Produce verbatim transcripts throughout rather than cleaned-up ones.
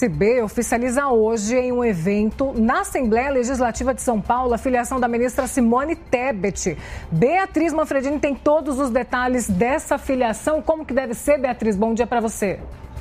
O P S B oficializa hoje em um evento na Assembleia Legislativa de São Paulo a filiação da ministra Simone Tebet. Beatriz Manfredini tem todos os detalhes dessa filiação. Como que deve ser, Beatriz? Bom dia para você.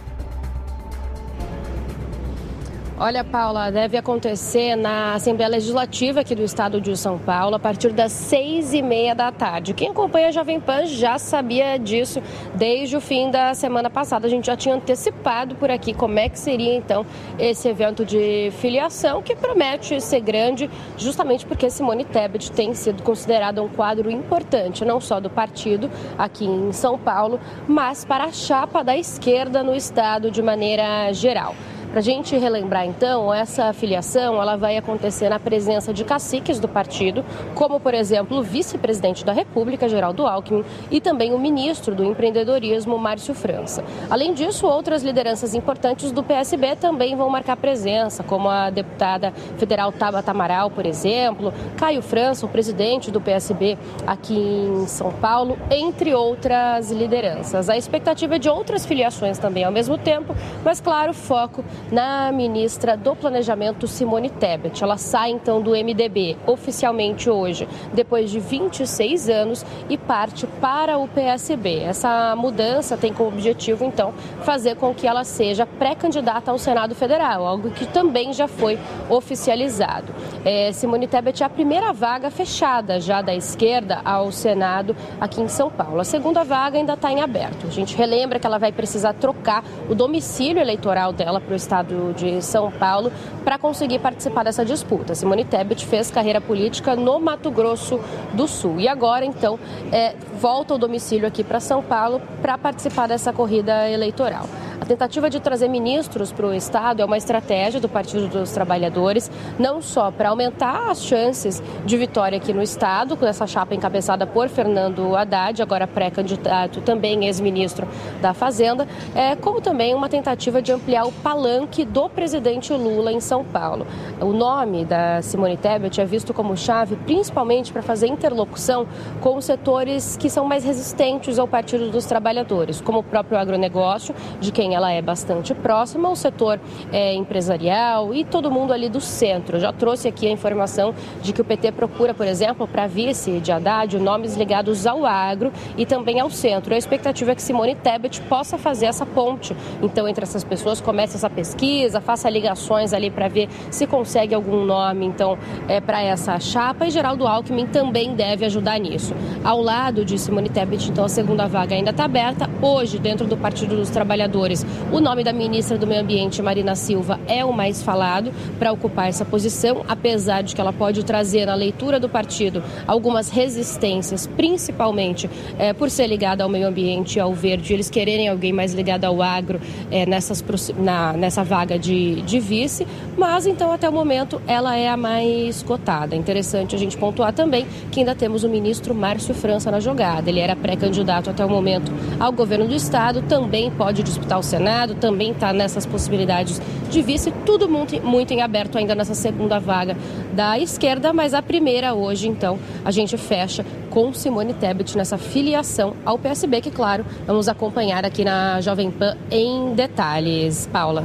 Olha, Paula, deve acontecer na Assembleia Legislativa aqui do estado de São Paulo a partir das seis e meia da tarde. Quem acompanha a Jovem Pan já sabia disso desde o fim da semana passada. A gente já tinha antecipado por aqui como é que seria, então, esse evento de filiação, que promete ser grande, justamente porque Simone Tebet tem sido considerada um quadro importante, não só do partido aqui em São Paulo, mas para a chapa da esquerda no estado de maneira geral. Para a gente relembrar, então, essa filiação ela vai acontecer na presença de caciques do partido, como, por exemplo, o vice-presidente da República, Geraldo Alckmin, e também o ministro do empreendedorismo, Márcio França. Além disso, outras lideranças importantes do P S B também vão marcar presença, como a deputada federal Tabata Amaral, por exemplo, Caio França, o presidente do P S B aqui em São Paulo, entre outras lideranças. A expectativa é de outras filiações também ao mesmo tempo, mas, claro, foco na ministra do Planejamento, Simone Tebet. Ela sai, então, do M D B oficialmente hoje, depois de vinte e seis anos, e parte para o P S B. Essa mudança tem como objetivo, então, fazer com que ela seja pré-candidata ao Senado Federal, algo que também já foi oficializado. É, Simone Tebet é a primeira vaga fechada já da esquerda ao Senado aqui em São Paulo. A segunda vaga ainda está em aberto. A gente relembra que ela vai precisar trocar o domicílio eleitoral dela para o estado de São Paulo para conseguir participar dessa disputa. Simone Tebet fez carreira política no Mato Grosso do Sul e agora, então, é, volta ao domicílio aqui para São Paulo para participar dessa corrida eleitoral. A tentativa de trazer ministros para o estado é uma estratégia do Partido dos Trabalhadores, não só para aumentar as chances de vitória aqui no estado, com essa chapa encabeçada por Fernando Haddad, agora pré-candidato, também ex-ministro da Fazenda, é, como também uma tentativa de ampliar o palanque do presidente Lula em São Paulo. O nome da Simone Tebet é visto como chave principalmente para fazer interlocução com os setores que são mais resistentes ao Partido dos Trabalhadores, como o próprio agronegócio, de quem ela é bastante próxima, o setor é, empresarial e todo mundo ali do centro. Eu já trouxe aqui a informação de que o P T procura, por exemplo, para vice de Haddad, nomes ligados ao agro e também ao centro. A expectativa é que Simone Tebet possa fazer essa ponte. Então, entre essas pessoas, comece essa pesquisa, faça ligações ali para ver se consegue algum nome, então, é, para essa chapa. E Geraldo Alckmin também deve ajudar nisso. Ao lado de Simone Tebet, então, a segunda vaga ainda está aberta. Hoje, dentro do Partido dos Trabalhadores, o nome da ministra do Meio Ambiente, Marina Silva, é o mais falado para ocupar essa posição, apesar de que ela pode trazer na leitura do partido algumas resistências, principalmente é, por ser ligada ao meio ambiente e ao verde, eles quererem alguém mais ligado ao agro é, nessas, na, nessa vaga de, de vice, mas então até o momento ela é a mais cotada. Interessante a gente pontuar também que ainda temos o ministro Márcio França na jogada. Ele era pré-candidato até o momento ao governo do estado, também pode disputar o Senado, também está nessas possibilidades de vice, tudo muito, muito em aberto ainda nessa segunda vaga da esquerda, mas a primeira hoje, então, a gente fecha com Simone Tebet nessa filiação ao P S B, que, claro, vamos acompanhar aqui na Jovem Pan em detalhes. Paula.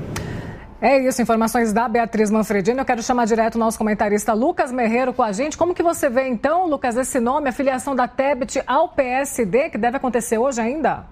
É isso, informações da Beatriz Manfredini. Eu quero chamar direto o nosso comentarista Lucas Merreiro com a gente. Como que você vê, então, Lucas, esse nome, a filiação da Tebet ao P S D, que deve acontecer hoje ainda?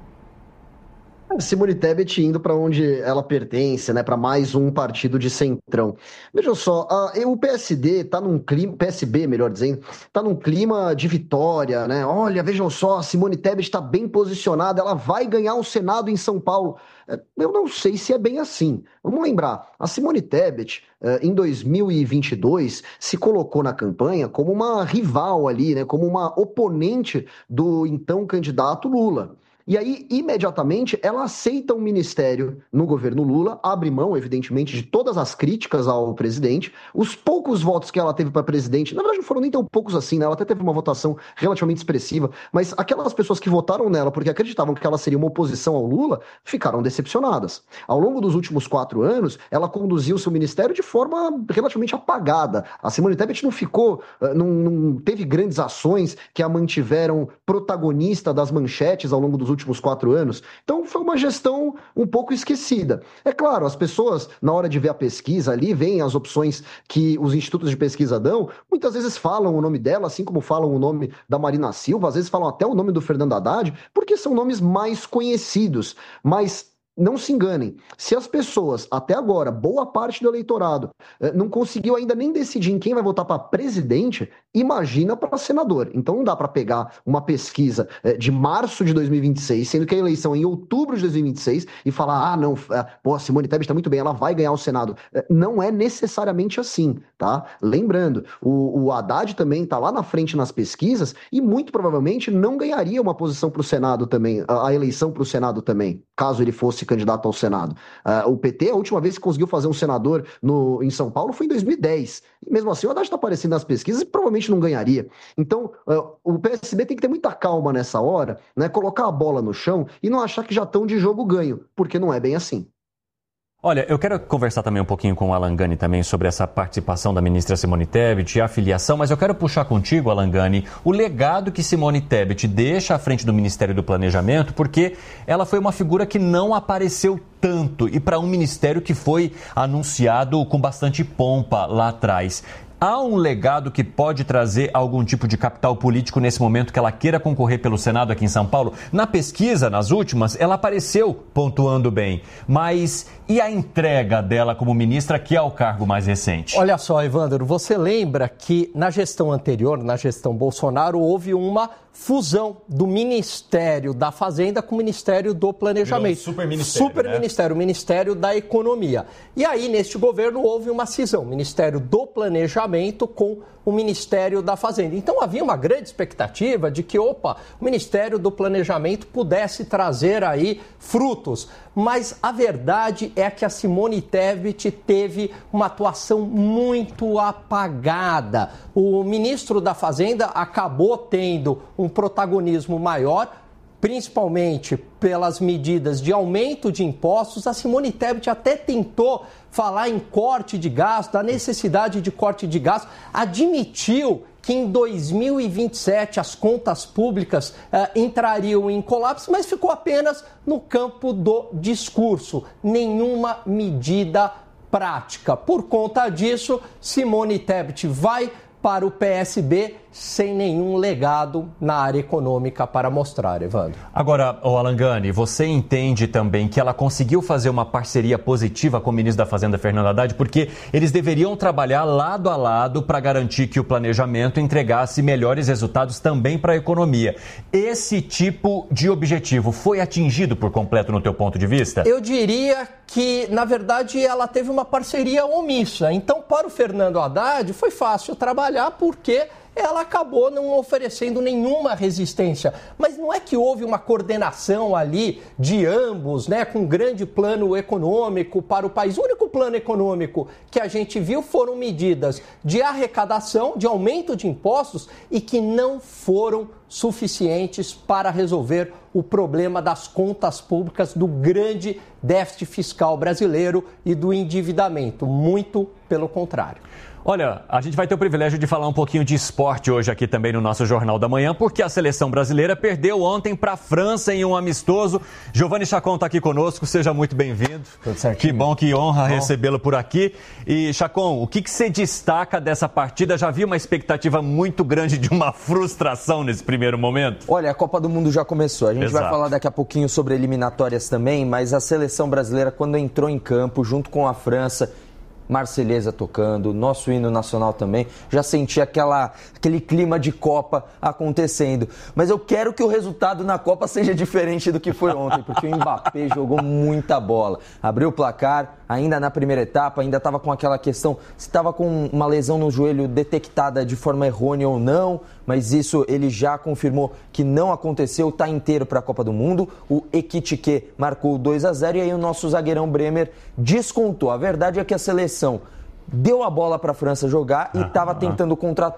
Simone Tebet indo para onde ela pertence, né, para mais um partido de centrão. Veja só, a, o P S D está num clima, P S B, melhor dizendo, está num clima de vitória, né? Olha, vejam só, a Simone Tebet está bem posicionada, ela vai ganhar o Senado em São Paulo. Eu não sei se é bem assim. Vamos lembrar, a Simone Tebet, em dois mil e vinte e dois, se colocou na campanha como uma rival ali, né, como uma oponente do então candidato Lula. E aí, imediatamente, ela aceita um ministério no governo Lula, abre mão, evidentemente, de todas as críticas ao presidente. Os poucos votos que ela teve para presidente, na verdade não foram nem tão poucos assim, né? Ela até teve uma votação relativamente expressiva, mas aquelas pessoas que votaram nela porque acreditavam que ela seria uma oposição ao Lula, ficaram decepcionadas. Ao longo dos últimos quatro anos, ela conduziu seu ministério de forma relativamente apagada. A Simone Tebet não ficou, não, não teve grandes ações que a mantiveram protagonista das manchetes ao longo dos últimos últimos quatro anos. Então foi uma gestão um pouco esquecida. É claro, as pessoas, na hora de ver a pesquisa ali, veem as opções que os institutos de pesquisa dão, muitas vezes falam o nome dela, assim como falam o nome da Marina Silva, às vezes falam até o nome do Fernando Haddad, porque são nomes mais conhecidos, mas não se enganem, se as pessoas, até agora, boa parte do eleitorado, não conseguiu ainda nem decidir em quem vai votar para presidente, imagina para senador. Então não dá para pegar uma pesquisa de março de dois mil e vinte e seis, sendo que a eleição é em outubro de dois mil e vinte e seis, e falar, ah, não, pô, a Simone Tebet está muito bem, ela vai ganhar o Senado. Não é necessariamente assim, tá? Lembrando, o, o Haddad também está lá na frente nas pesquisas e muito provavelmente não ganharia uma posição para o Senado também, a, a eleição para o Senado também, caso ele fosse candidato ao Senado. Uh, o P T, a última vez que conseguiu fazer um senador no, em São Paulo foi em dois mil e dez. E mesmo assim, o Haddad está aparecendo nas pesquisas e provavelmente não ganharia. Então, uh, o P S B tem que ter muita calma nessa hora, né, colocar a bola no chão e não achar que já estão de jogo ganho, porque não é bem assim. Olha, eu quero conversar também um pouquinho com o Alan Gani também sobre essa participação da ministra Simone Tebet e a filiação, mas eu quero puxar contigo, Alan Gani, o legado que Simone Tebet deixa à frente do Ministério do Planejamento, porque ela foi uma figura que não apareceu tanto e para um ministério que foi anunciado com bastante pompa lá atrás. Há um legado que pode trazer algum tipo de capital político nesse momento que ela queira concorrer pelo Senado aqui em São Paulo? Na pesquisa, nas últimas, ela apareceu pontuando bem. Mas e a entrega dela como ministra, que é o cargo mais recente? Olha só, Evandro, você lembra que na gestão anterior, na gestão Bolsonaro, houve uma fusão do Ministério da Fazenda com o Ministério do Planejamento. Super ministério, Super né? ministério, o Ministério da Economia. E aí, neste governo, houve uma cisão, Ministério do Planejamento com o Ministério da Fazenda. Então, havia uma grande expectativa de que, opa, o Ministério do Planejamento pudesse trazer aí frutos. Mas a verdade é que a Simone Tebet teve uma atuação muito apagada. O ministro da Fazenda acabou tendo um protagonismo maior, principalmente pelas medidas de aumento de impostos. A Simone Tebet até tentou falar em corte de gasto, da necessidade de corte de gasto, admitiu que em dois mil e vinte e sete as contas públicas uh, entrariam em colapso, mas ficou apenas no campo do discurso, nenhuma medida prática. Por conta disso, Simone Tebet vai para o P S B sem nenhum legado na área econômica para mostrar, Evandro. Agora, oh Alan Gani, você entende também que ela conseguiu fazer uma parceria positiva com o ministro da Fazenda, Fernando Haddad, porque eles deveriam trabalhar lado a lado para garantir que o planejamento entregasse melhores resultados também para a economia. Esse tipo de objetivo foi atingido por completo no teu ponto de vista? Eu diria que, na verdade, ela teve uma parceria omissa. Então, para o Fernando Haddad, foi fácil trabalhar porque ela acabou não oferecendo nenhuma resistência. Mas não é que houve uma coordenação ali de ambos, né, com um grande plano econômico para o país. O único plano econômico que a gente viu foram medidas de arrecadação, de aumento de impostos e que não foram suficientes para resolver o problema das contas públicas, do grande déficit fiscal brasileiro e do endividamento. Muito pelo contrário. Olha, a gente vai ter o privilégio de falar um pouquinho de esporte hoje aqui também no nosso Jornal da Manhã, porque a seleção brasileira perdeu ontem para a França em um amistoso. Giovanni Chacon está aqui conosco, seja muito bem-vindo. Tudo certinho. Que bom, que honra bom. recebê-lo por aqui. E, Chacon, o que, que você destaca dessa partida? Já vi uma expectativa muito grande de uma frustração nesse primeiro momento? Olha, a Copa do Mundo já começou. A gente Exato. vai falar daqui a pouquinho sobre eliminatórias também, mas a seleção brasileira, quando entrou em campo, junto com a França, Marselhesa tocando, nosso hino nacional também, já senti aquela, aquele clima de Copa acontecendo. Mas eu quero que o resultado na Copa seja diferente do que foi ontem, porque o Mbappé jogou muita bola. Abriu o placar, ainda na primeira etapa, ainda estava com aquela questão se estava com uma lesão no joelho detectada de forma errônea ou não, mas isso ele já confirmou que não aconteceu, está inteiro para a Copa do Mundo. O Ekitike marcou dois a zero e aí o nosso zagueirão Bremer descontou. A verdade é que a seleção deu a bola para a França jogar e estava tentando contra-ataque.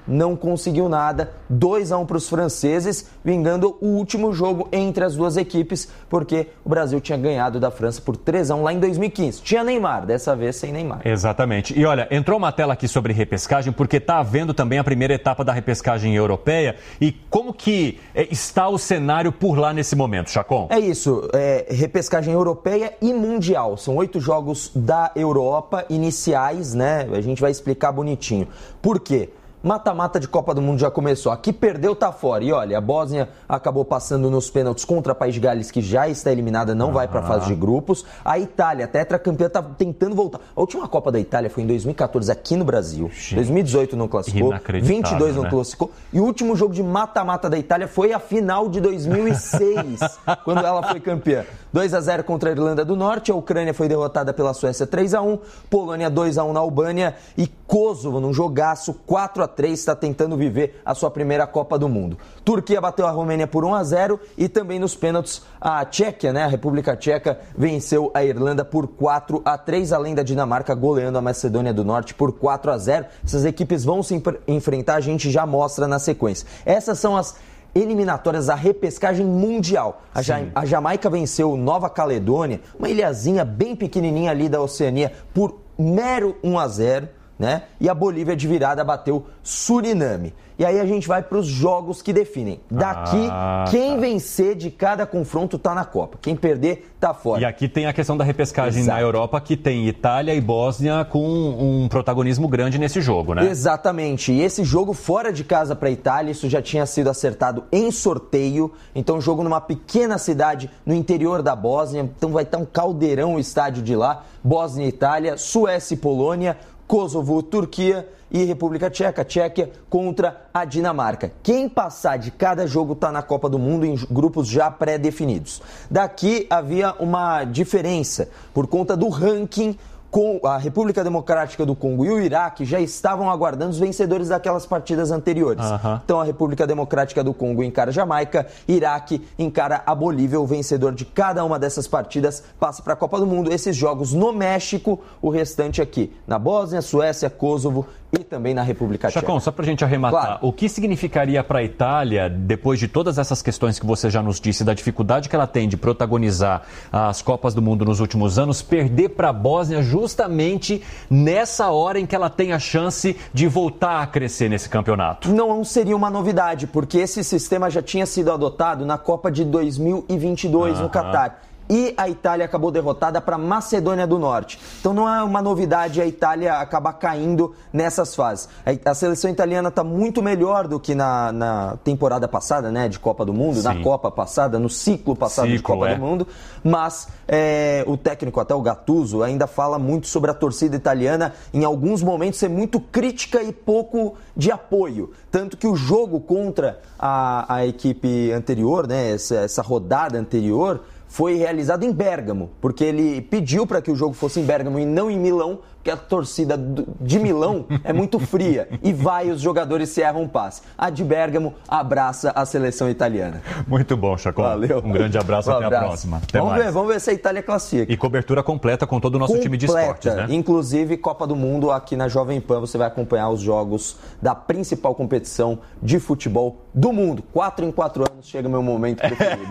não conseguiu nada, dois a um para os franceses, vingando o último jogo entre as duas equipes, porque o Brasil tinha ganhado da França por três a um lá em dois mil e quinze. Tinha Neymar, dessa vez sem Neymar. Exatamente. E olha, entrou uma tela aqui sobre repescagem, porque está havendo também a primeira etapa da repescagem europeia. E como que está o cenário por lá nesse momento, Chacon? É isso, é, repescagem europeia e mundial. São oito jogos da Europa iniciais, né? A gente vai explicar bonitinho. Por quê? Mata-mata de Copa do Mundo já começou. Aqui perdeu, tá fora. E olha, a Bósnia acabou passando nos pênaltis contra a País de Gales, que já está eliminada, não ah. vai para a fase de grupos. A Itália, tetracampeã, tá tentando voltar. A última Copa da Itália foi em dois mil e quatorze, aqui no Brasil. Gente, dois mil e dezoito não classificou, vinte e dois não né? classificou. E o último jogo de mata-mata da Itália foi a final de dois mil e seis, quando ela foi campeã. dois a zero contra a Irlanda do Norte, a Ucrânia foi derrotada pela Suécia três a um, Polônia dois a um na Albânia e Kosovo, num jogaço quatro a três, está tentando viver a sua primeira Copa do Mundo. Turquia bateu a Romênia por um a zero e também nos pênaltis a Tchequia, né, a República Tcheca, venceu a Irlanda por quatro a três, além da Dinamarca goleando a Macedônia do Norte por quatro a zero. Essas equipes vão se enfrentar, a gente já mostra na sequência. Essas são as eliminatórias da repescagem mundial. A, ja- a Jamaica venceu Nova Caledônia, uma ilhazinha bem pequenininha ali da Oceania, por mero um a zero. Né? E a Bolívia de virada bateu Suriname. E aí a gente vai para os jogos que definem. Daqui, ah, quem tá. vencer de cada confronto tá na Copa. Quem perder, tá fora. E aqui tem a questão da repescagem Exato. na Europa, que tem Itália e Bósnia com um protagonismo grande nesse jogo, né? Exatamente. E esse jogo fora de casa para a Itália, isso já tinha sido acertado em sorteio. Então, jogo numa pequena cidade no interior da Bósnia. Então, vai estar um caldeirão o estádio de lá. Bósnia e Itália, Suécia e Polônia, Kosovo, Turquia e República Tcheca, Tchequia contra a Dinamarca. Quem passar de cada jogo está na Copa do Mundo em grupos já pré-definidos. Daqui havia uma diferença por conta do ranking. Com a República Democrática do Congo e o Iraque já estavam aguardando os vencedores daquelas partidas anteriores. Uhum. Então a República Democrática do Congo encara a Jamaica, Iraque encara a Bolívia. O vencedor de cada uma dessas partidas passa para a Copa do Mundo. Esses jogos no México, o restante aqui na Bósnia, Suécia, Kosovo e também na República Tcheca. Chacon, só para a gente arrematar, claro. O que significaria para a Itália, depois de todas essas questões que você já nos disse, da dificuldade que ela tem de protagonizar as Copas do Mundo nos últimos anos, perder para a Bósnia justamente nessa hora em que ela tem a chance de voltar a crescer nesse campeonato? Não seria uma novidade, porque esse sistema já tinha sido adotado na Copa de dois mil e vinte e dois no Catar. E a Itália acabou derrotada para a Macedônia do Norte. Então não é uma novidade a Itália acabar caindo nessas fases. A seleção italiana está muito melhor do que na, na temporada passada, né, de Copa do Mundo, Sim. na Copa passada, no ciclo passado ciclo, de Copa é. do Mundo. Mas é, o técnico, até o Gattuso, ainda fala muito sobre a torcida italiana, em alguns momentos ser muito crítica e pouco de apoio. Tanto que o jogo contra a, a equipe anterior, né, essa, essa rodada anterior, foi realizado em Bérgamo, porque ele pediu para que o jogo fosse em Bérgamo e não em Milão, porque a torcida de Milão é muito fria e vai, os jogadores se erram um passe. A de Bérgamo abraça a seleção italiana. Muito bom, Chacon. Valeu. Um grande abraço, um até abraço. a próxima. Até vamos mais. ver, vamos ver se a Itália classifica. E cobertura completa com todo o nosso completa. time de esportes, né? Inclusive, Copa do Mundo aqui na Jovem Pan, você vai acompanhar os jogos da principal competição de futebol do mundo. Quatro em quatro anos chega o meu momento preferido.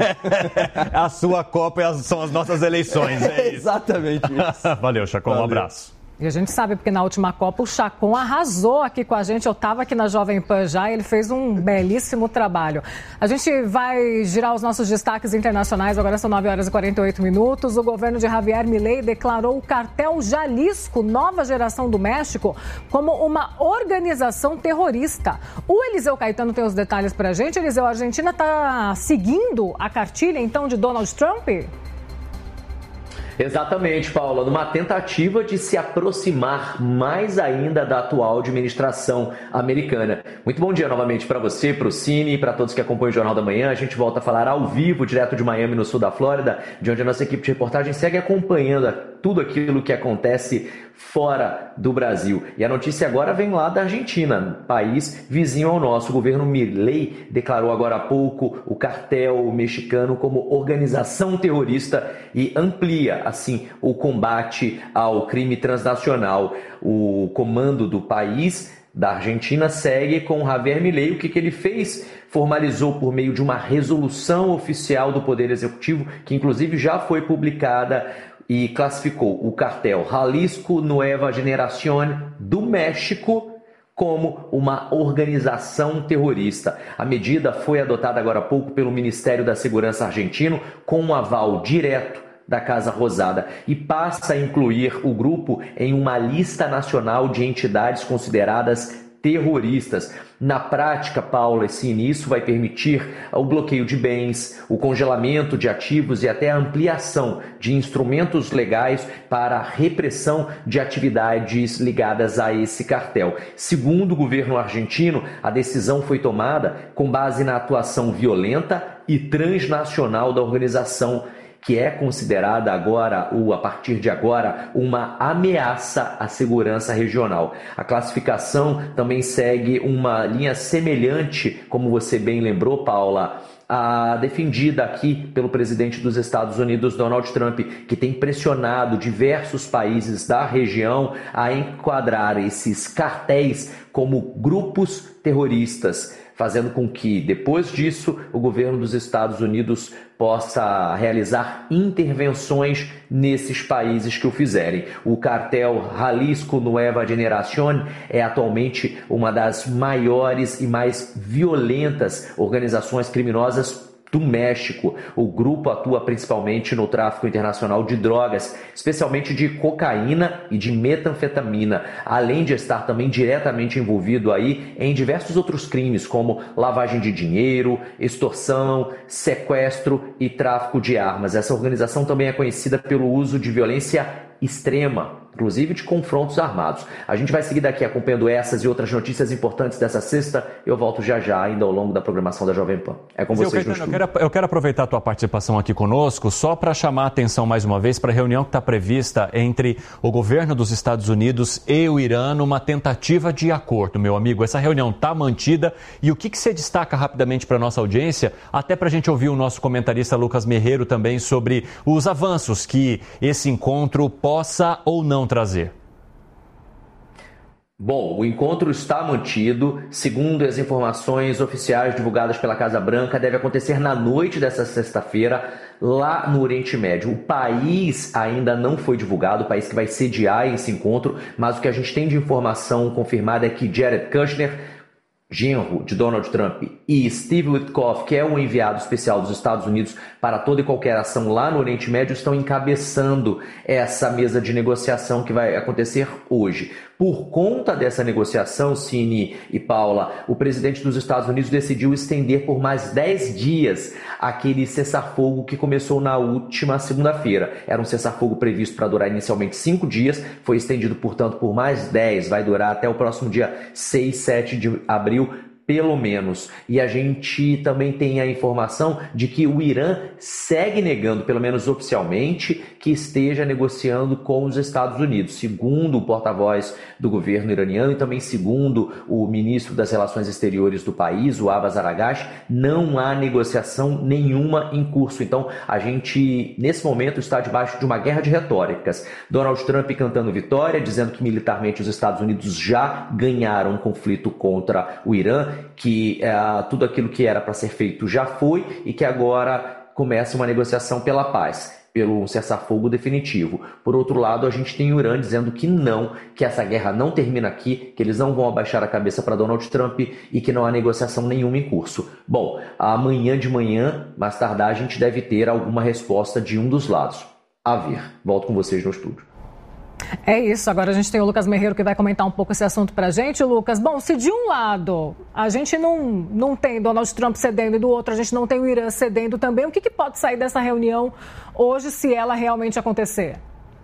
A sua Copa são as nossas eleições, é isso. Exatamente isso. Valeu, Chacon, um abraço. E a gente sabe, porque na última Copa o Chacon arrasou aqui com a gente. Eu estava aqui na Jovem Pan já e ele fez um belíssimo trabalho. A gente vai girar os nossos destaques internacionais. Agora são nove horas e quarenta e oito minutos. O governo de Javier Milei declarou o cartel Jalisco, nova geração do México, como uma organização terrorista. O Eliseu Caetano tem os detalhes para a gente. Eliseu, a Argentina está seguindo a cartilha, então, de Donald Trump? Exatamente, Paula, numa tentativa de se aproximar mais ainda da atual administração americana. Muito bom dia novamente para você, para o Cine e para todos que acompanham o Jornal da Manhã. A gente volta a falar ao vivo, direto de Miami, no sul da Flórida, de onde a nossa equipe de reportagem segue acompanhando tudo aquilo que acontece fora do Brasil. E a notícia agora vem lá da Argentina, país vizinho ao nosso. O governo Milei declarou agora há pouco o cartel mexicano como organização terrorista e amplia, assim, o combate ao crime transnacional. O comando do país da Argentina segue com Javier Milei. O que, que ele fez? Formalizou por meio de uma resolução oficial do Poder Executivo, que inclusive já foi publicada, e classificou o cartel Jalisco Nueva Generación do México como uma organização terrorista. A medida foi adotada agora há pouco pelo Ministério da Segurança argentino, com um aval direto da Casa Rosada, e passa a incluir o grupo em uma lista nacional de entidades consideradas terroristas. Na prática, Paula, esse início vai permitir o bloqueio de bens, o congelamento de ativos e até a ampliação de instrumentos legais para a repressão de atividades ligadas a esse cartel. Segundo o governo argentino, a decisão foi tomada com base na atuação violenta e transnacional da organização, que é considerada agora, ou a partir de agora, uma ameaça à segurança regional. A classificação também segue uma linha semelhante, como você bem lembrou, Paula, a defendida aqui pelo presidente dos Estados Unidos, Donald Trump, que tem pressionado diversos países da região a enquadrar esses cartéis como grupos terroristas, fazendo com que, depois disso, o governo dos Estados Unidos possa realizar intervenções nesses países que o fizerem. O cartel Jalisco Nueva Generación é atualmente uma das maiores e mais violentas organizações criminosas do México. O grupo atua principalmente no tráfico internacional de drogas, especialmente de cocaína e de metanfetamina, além de estar também diretamente envolvido aí em diversos outros crimes, como lavagem de dinheiro, extorsão, sequestro e tráfico de armas. Essa organização também é conhecida pelo uso de violência extrema, inclusive de confrontos armados. A gente vai seguir daqui acompanhando essas e outras notícias importantes dessa sexta. Eu volto já já, ainda ao longo da programação da Jovem Pan. É com vocês no estúdio. Eu quero, eu quero aproveitar a tua participação aqui conosco só para chamar a atenção mais uma vez para a reunião que está prevista entre o governo dos Estados Unidos e o Irã numa tentativa de acordo, meu amigo. Essa reunião está mantida e o que, que você destaca rapidamente para a nossa audiência, até para a gente ouvir o nosso comentarista Lucas Merreiro também sobre os avanços que esse encontro possa ou não trazer. Bom, o encontro está mantido. Segundo as informações oficiais divulgadas pela Casa Branca, deve acontecer na noite dessa sexta-feira, lá no Oriente Médio. O país ainda não foi divulgado, o país que vai sediar esse encontro, mas o que a gente tem de informação confirmada é que Jared Kushner, genro de Donald Trump, e Steve Witkoff, que é o enviado especial dos Estados Unidos para toda e qualquer ação lá no Oriente Médio, estão encabeçando essa mesa de negociação que vai acontecer hoje. Por conta dessa negociação, Cine e Paula, o presidente dos Estados Unidos decidiu estender por mais dez dias aquele cessar-fogo que começou na última segunda-feira. Era um cessar-fogo previsto para durar inicialmente cinco dias, foi estendido, portanto, por mais dez, vai durar até o próximo dia seis, sete de abril, pelo menos. E a gente também tem a informação de que o Irã segue negando, pelo menos oficialmente, que esteja negociando com os Estados Unidos. Segundo o porta-voz do governo iraniano e também segundo o ministro das Relações Exteriores do país, o Abbas Araghchi, não há negociação nenhuma em curso. Então, a gente, nesse momento, está debaixo de uma guerra de retóricas. Donald Trump cantando vitória, dizendo que militarmente os Estados Unidos já ganharam um conflito contra o Irã, que uh, tudo aquilo que era para ser feito já foi e que agora começa uma negociação pela paz, pelo cessar-fogo definitivo. Por outro lado, a gente tem o Irã dizendo que não, que essa guerra não termina aqui, que eles não vão abaixar a cabeça para Donald Trump e que não há negociação nenhuma em curso. Bom, amanhã de manhã, mais tardar, a gente deve ter alguma resposta de um dos lados. A ver. Volto com vocês no estúdio. É isso, agora a gente tem o Lucas Merreiro que vai comentar um pouco esse assunto pra gente. Lucas, bom, se de um lado a gente não, não tem Donald Trump cedendo e do outro a gente não tem o Irã cedendo também, o que, que pode sair dessa reunião hoje se ela realmente acontecer?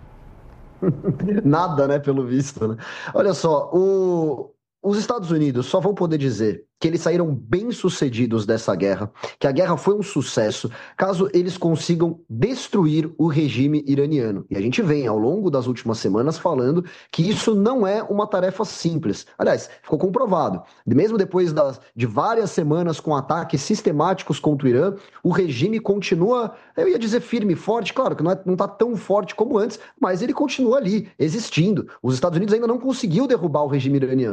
Nada, né, pelo visto, né? Olha só, o... os Estados Unidos só vão poder dizer que eles saíram bem-sucedidos dessa guerra, que a guerra foi um sucesso, caso eles consigam destruir o regime iraniano. E a gente vem, ao longo das últimas semanas, falando que isso não é uma tarefa simples. Aliás, ficou comprovado. Mesmo depois das, de várias semanas com ataques sistemáticos contra o Irã, o regime continua, eu ia dizer firme e forte, claro que não é, não está tão forte como antes, mas ele continua ali, existindo. Os Estados Unidos ainda não conseguiu derrubar o regime iraniano.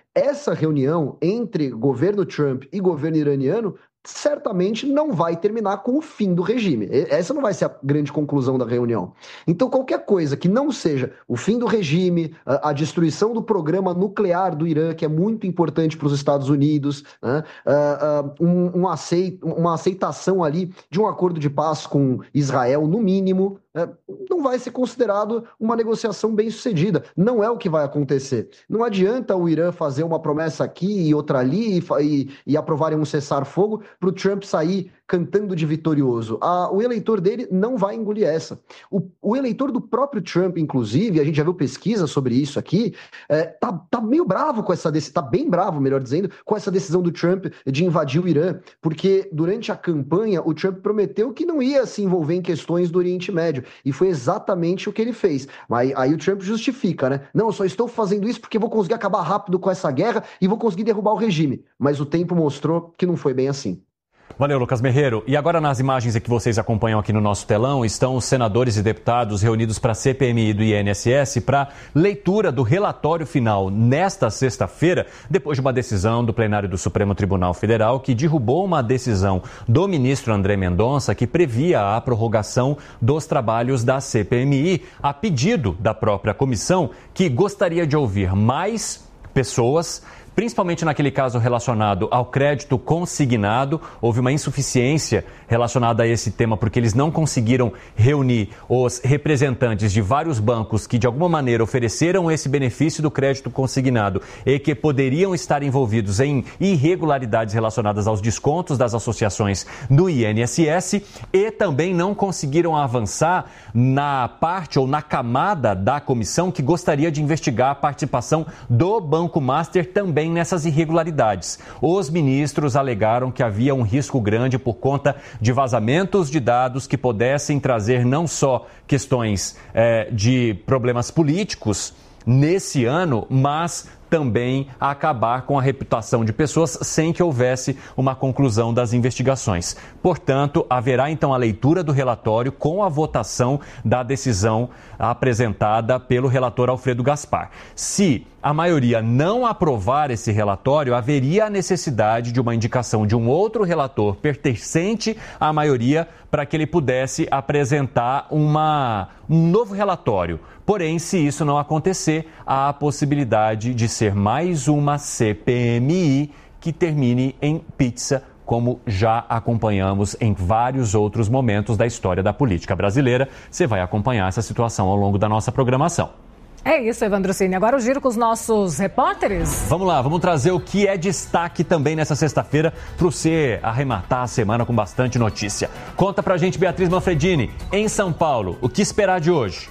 essa reunião entre governo Trump e governo iraniano certamente não vai terminar com o fim do regime. Essa não vai ser a grande conclusão da reunião. Então, qualquer coisa que não seja o fim do regime, a, a destruição do programa nuclear do Irã, que é muito importante para os Estados Unidos, né? uh, uh, um, um aceit, uma aceitação ali de um acordo de paz com Israel, no mínimo, uh, não vai ser considerado uma negociação bem-sucedida. Não é o que vai acontecer. Não adianta o Irã fazer uma promessa aqui e outra ali e, e, e aprovarem um cessar-fogo para o Trump sair cantando de vitorioso. Ah, o eleitor dele não vai engolir essa. O, o eleitor do próprio Trump, inclusive, a gente já viu pesquisa sobre isso aqui, é, tá, tá meio bravo com essa decisão, tá bem bravo, melhor dizendo, com essa decisão do Trump de invadir o Irã, porque durante a campanha o Trump prometeu que não ia se envolver em questões do Oriente Médio, e foi exatamente o que ele fez. Mas aí o Trump justifica, né? Não, eu só estou fazendo isso porque vou conseguir acabar rápido com essa guerra e vou conseguir derrubar o regime. Mas o tempo mostrou que não foi bem assim. Valeu, Lucas Merreiro. E agora nas imagens que vocês acompanham aqui no nosso telão estão os senadores e deputados reunidos para a C P M I do I N S S para leitura do relatório final nesta sexta-feira, depois de uma decisão do plenário do Supremo Tribunal Federal que derrubou uma decisão do ministro André Mendonça que previa a prorrogação dos trabalhos da C P M I a pedido da própria comissão, que gostaria de ouvir mais pessoas, principalmente naquele caso relacionado ao crédito consignado. Houve uma insuficiência relacionada a esse tema porque eles não conseguiram reunir os representantes de vários bancos que de alguma maneira ofereceram esse benefício do crédito consignado e que poderiam estar envolvidos em irregularidades relacionadas aos descontos das associações no I N S S, e também não conseguiram avançar na parte ou na camada da comissão que gostaria de investigar a participação do Banco Master também nessas irregularidades. Os ministros alegaram que havia um risco grande por conta de vazamentos de dados que pudessem trazer não só questões eh, de problemas políticos nesse ano, mas também a acabar com a reputação de pessoas sem que houvesse uma conclusão das investigações. Portanto, haverá então a leitura do relatório com a votação da decisão apresentada pelo relator Alfredo Gaspar. Se a maioria não aprovar esse relatório, haveria a necessidade de uma indicação de um outro relator pertencente à maioria para que ele pudesse apresentar uma, um novo relatório. Porém, se isso não acontecer, há a possibilidade de ser mais uma C P M I que termine em pizza, como já acompanhamos em vários outros momentos da história da política brasileira. Você vai acompanhar essa situação ao longo da nossa programação. É isso, Evandro Cini. Agora o giro com os nossos repórteres. Vamos lá, vamos trazer o que é destaque também nessa sexta-feira para você arrematar a semana com bastante notícia. Conta pra gente, Beatriz Manfredini, em São Paulo, o que esperar de hoje?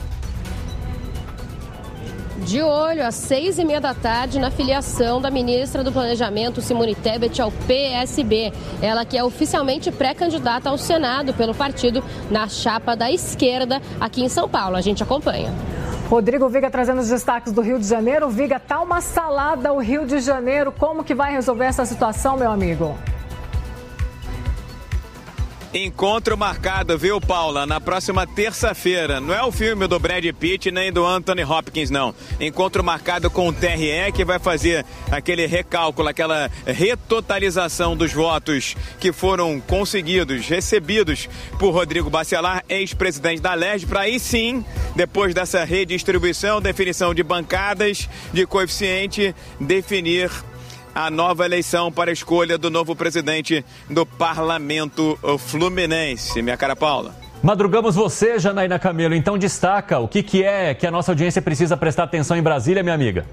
De olho às seis e meia da tarde na filiação da ministra do Planejamento, Simone Tebet, ao P S B. Ela que é oficialmente pré-candidata ao Senado pelo partido na chapa da esquerda aqui em São Paulo. A gente acompanha. Rodrigo Viga trazendo os destaques do Rio de Janeiro. Viga, tá uma salada o Rio de Janeiro. Como que vai resolver essa situação, meu amigo? Encontro marcado, viu, Paula? Na próxima terça-feira. Não é o filme do Brad Pitt nem do Anthony Hopkins, não. Encontro marcado com o T R E, que vai fazer aquele recálculo, aquela retotalização dos votos que foram conseguidos, recebidos por Rodrigo Bacelar, ex-presidente da L E R J, para aí sim, depois dessa redistribuição, definição de bancadas, de coeficiente, definir a nova eleição para a escolha do novo presidente do Parlamento Fluminense. Minha cara Paula. Madrugamos você, Janaína Camelo. Então destaca o que, que é que a nossa audiência precisa prestar atenção em Brasília, minha amiga.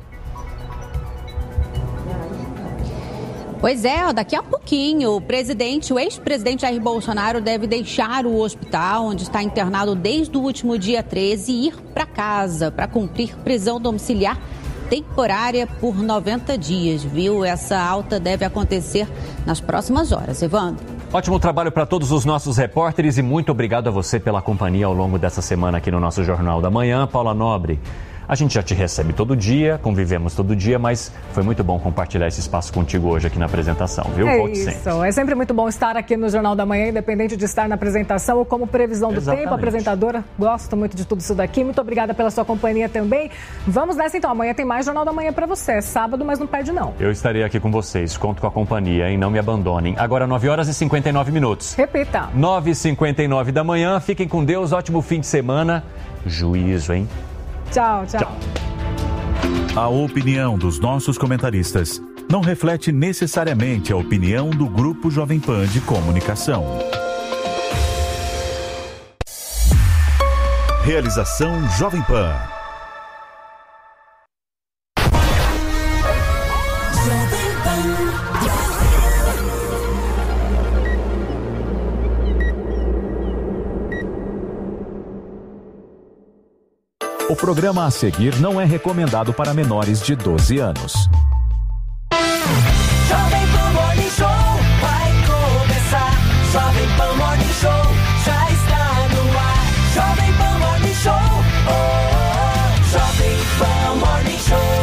Pois é, daqui a pouquinho o presidente, o ex-presidente Jair Bolsonaro deve deixar o hospital onde está internado desde o último dia treze e ir para casa para cumprir prisão domiciliar temporária por noventa dias, viu? Essa alta deve acontecer nas próximas horas. Evandro. Ótimo trabalho para todos os nossos repórteres e muito obrigado a você pela companhia ao longo dessa semana aqui no nosso Jornal da Manhã. Paula Nobre, A gente já te recebe todo dia, convivemos todo dia, mas foi muito bom compartilhar esse espaço contigo hoje aqui na apresentação, viu? É Volte isso, sempre. é sempre muito bom estar aqui no Jornal da Manhã, independente de estar na apresentação ou como previsão do Exatamente. tempo, apresentadora. Gosto muito de tudo isso daqui, muito obrigada pela sua companhia também. Vamos nessa então, amanhã tem mais Jornal da Manhã para você, é sábado, mas não perde não. Eu estarei aqui com vocês, conto com a companhia, hein? Não me abandonem. Agora nove horas e cinquenta e nove minutos. Repita. nove e cinquenta e nove da manhã, fiquem com Deus, ótimo fim de semana. Juízo, hein? Tchau, tchau. Tchau. A opinião dos nossos comentaristas não reflete necessariamente a opinião do Grupo Jovem Pan de Comunicação. Realização Jovem Pan. O programa a seguir não é recomendado para menores de doze anos. Jovem Pan Morning Show vai começar. Jovem Pan Morning Show já está no ar. Jovem Pan Morning Show, oh, oh, oh. Jovem Pan Morning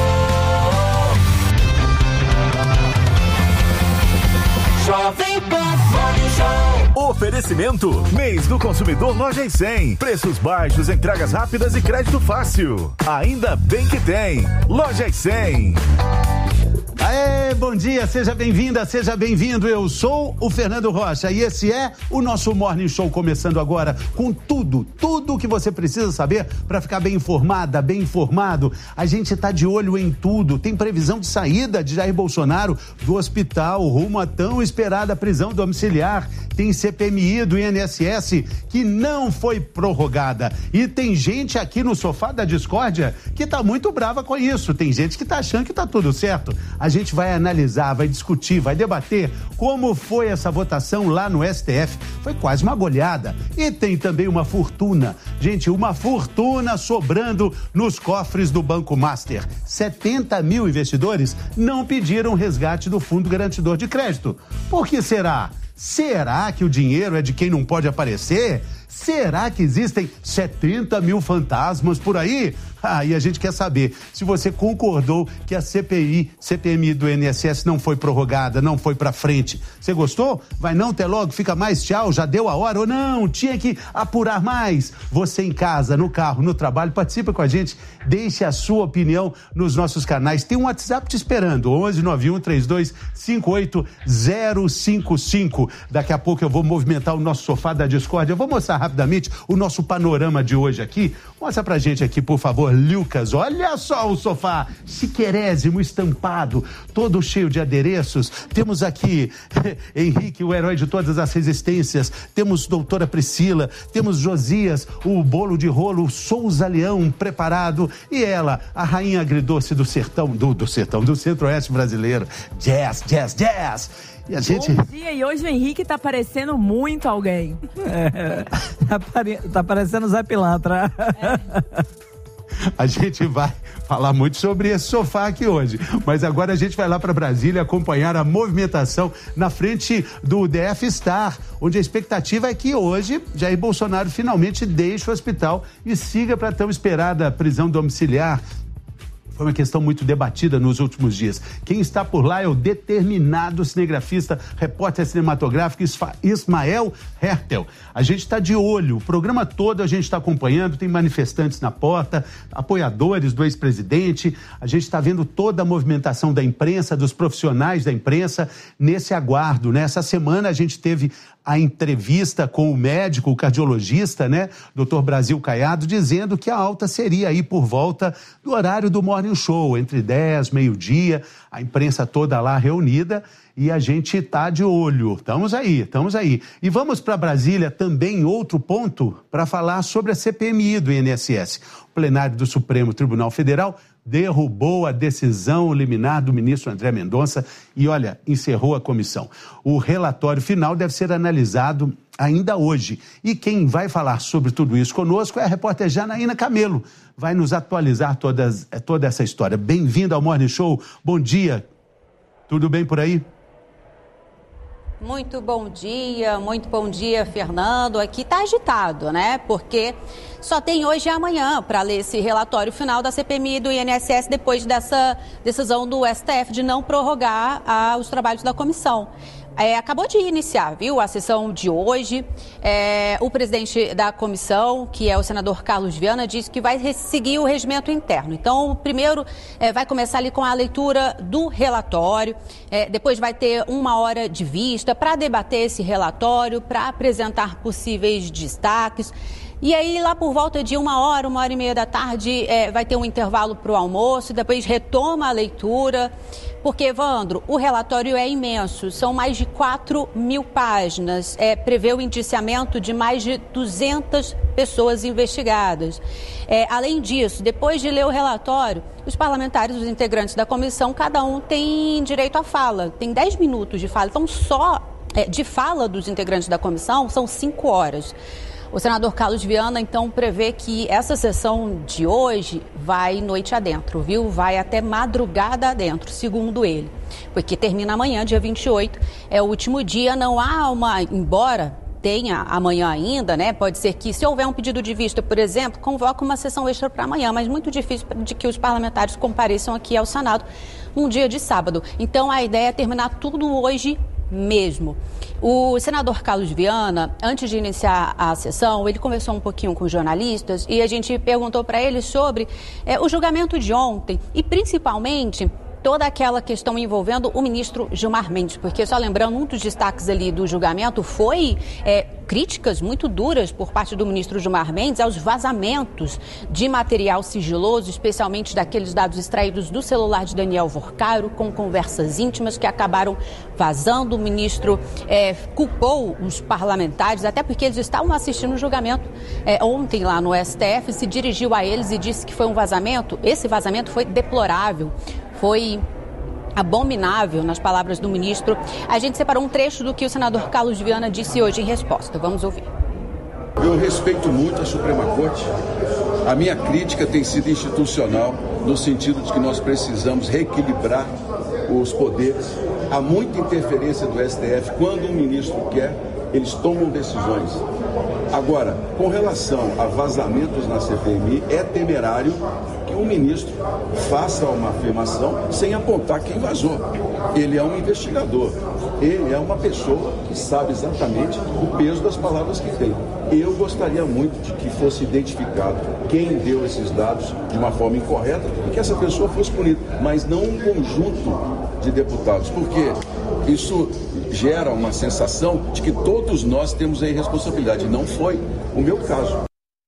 Show. Jovem Pan Morning Show. Oferecimento, mês do consumidor Loja e cem. Preços baixos, entregas rápidas e crédito fácil. Ainda bem que tem. Loja e cem. Aê, bom dia, seja bem-vinda, seja bem-vindo. Eu sou o Fernando Rocha e esse é o nosso Morning Show, começando agora com tudo, tudo o que você precisa saber para ficar bem informada, bem informado. A gente tá de olho em tudo. Tem previsão de saída de Jair Bolsonaro do hospital rumo à tão esperada prisão domiciliar. Tem C P M I do I N S S que não foi prorrogada. E tem gente aqui no sofá da discórdia que tá muito brava com isso. Tem gente que tá achando que tá tudo certo. A gente vai analisar, vai discutir, vai debater como foi essa votação lá no S T F. Foi quase uma goleada. E tem também uma fortuna. Gente, uma fortuna sobrando nos cofres do Banco Master. setenta mil investidores não pediram resgate do Fundo Garantidor de Crédito. Por que será? Será que o dinheiro é de quem não pode aparecer? Será que existem setenta mil fantasmas por aí? Ah, e a gente quer saber se você concordou que a C P I, C P M I do I N S S não foi prorrogada, não foi pra frente. Você gostou? Vai não, até logo, fica mais, tchau, já deu a hora ou não? Tinha que apurar mais. Você em casa, no carro, no trabalho, participa com a gente, deixe a sua opinião nos nossos canais. Tem um WhatsApp te esperando, onze nove um três dois cinco oito zero cinco cinco. Daqui a pouco eu vou movimentar o nosso sofá da discórdia. Eu vou mostrar rapidamente o nosso panorama de hoje aqui. Mostra pra gente aqui, por favor, Lucas. Olha só o sofá, chiquerésimo, estampado, todo cheio de adereços. Temos aqui Henrique, o herói de todas as resistências. Temos doutora Priscila, temos Josias, o bolo de rolo Souza Leão preparado. E ela, a rainha agridoce do sertão, do, do sertão, do centro-oeste brasileiro. Jazz, jazz, jazz. E a gente... Bom dia, e hoje o Henrique tá parecendo muito alguém. É, tá, pare... tá parecendo Zé Pilantra. É. A gente vai falar muito sobre esse sofá aqui hoje, mas agora a gente vai lá para Brasília acompanhar a movimentação na frente do D F Star, onde a expectativa é que hoje Jair Bolsonaro finalmente deixe o hospital e siga para a tão esperada prisão domiciliar. Foi uma questão muito debatida nos últimos dias. Quem está por lá é o determinado cinegrafista, repórter cinematográfico Ismael Hertel. A gente está de olho, o programa todo a gente está acompanhando, tem manifestantes na porta, apoiadores do ex-presidente, a gente está vendo toda a movimentação da imprensa, dos profissionais da imprensa, nesse aguardo, né? Essa semana a gente teve a entrevista com o médico, o cardiologista, né, doutor Brasil Caiado, dizendo que a alta seria aí por volta do horário do Morning Show, entre dez, meio-dia, a imprensa toda lá reunida e a gente tá de olho. Estamos aí, estamos aí. E vamos para Brasília também, outro ponto, para falar sobre a C P M I do I N S S. O plenário do Supremo Tribunal Federal derrubou a decisão liminar do ministro André Mendonça e, olha, encerrou a comissão. O relatório final deve ser analisado ainda hoje. E quem vai falar sobre tudo isso conosco é a repórter Janaína Camelo. Vai nos atualizar todas, toda essa história. Bem-vindo ao Morning Show. Bom dia. Tudo bem por aí? Muito bom dia, muito bom dia, Fernando. Aqui tá agitado, né? Porque só tem hoje e amanhã para ler esse relatório final da C P M I e do I N S S depois dessa decisão do S T F de não prorrogar ah, os trabalhos da comissão. É, acabou de iniciar, viu, a sessão de hoje. É, o presidente da comissão, que é o senador Carlos Viana, disse que vai seguir o regimento interno. Então, primeiro é, vai começar ali com a leitura do relatório, é, depois vai ter uma hora de vista para debater esse relatório, para apresentar possíveis destaques. E aí, lá por volta de uma hora, uma hora e meia da tarde, é, vai ter um intervalo para o almoço, depois retoma a leitura. Porque, Evandro, o relatório é imenso, são mais de quatro mil páginas, é, prevê o indiciamento de mais de duzentas pessoas investigadas. É, além disso, depois de ler o relatório, os parlamentares, os integrantes da comissão, cada um tem direito à fala, tem dez minutos de fala, então só é, de fala dos integrantes da comissão são cinco horas. O senador Carlos Viana, então, prevê que essa sessão de hoje vai noite adentro, viu? Vai até madrugada adentro, segundo ele. Porque termina amanhã, dia vinte e oito, é o último dia, não há uma... Embora tenha amanhã ainda, né? Pode ser que, se houver um pedido de vista, por exemplo, convoque uma sessão extra para amanhã, mas muito difícil de que os parlamentares compareçam aqui ao Senado num dia de sábado. Então, a ideia é terminar tudo hoje mesmo. O senador Carlos Viana, antes de iniciar a sessão, ele conversou um pouquinho com os jornalistas e a gente perguntou para ele sobre é, o julgamento de ontem e, principalmente, toda aquela questão envolvendo o ministro Gilmar Mendes, porque, só lembrando, um dos destaques ali do julgamento foi é, críticas muito duras por parte do ministro Gilmar Mendes aos vazamentos de material sigiloso, especialmente daqueles dados extraídos do celular de Daniel Vorcaro, com conversas íntimas que acabaram vazando. O ministro é, culpou os parlamentares, até porque eles estavam assistindo o julgamento é, ontem lá no S T F, se dirigiu a eles e disse que foi um vazamento. Esse vazamento foi deplorável, foi abominável, nas palavras do ministro. A gente separou um trecho do que o senador Carlos Viana disse hoje em resposta. Vamos ouvir. Eu respeito muito a Suprema Corte. A minha crítica tem sido institucional, no sentido de que nós precisamos reequilibrar os poderes. Há muita interferência do S T F. Quando o ministro quer, eles tomam decisões. Agora, com relação a vazamentos na C P M I, é temerário que um ministro faça uma afirmação sem apontar quem vazou. Ele é um investigador, ele é uma pessoa que sabe exatamente o peso das palavras que tem. Eu gostaria muito de que fosse identificado quem deu esses dados de uma forma incorreta e que essa pessoa fosse punida, mas não um conjunto de deputados, porque isso gera uma sensação de que todos nós temos a irresponsabilidade. Não foi o meu caso.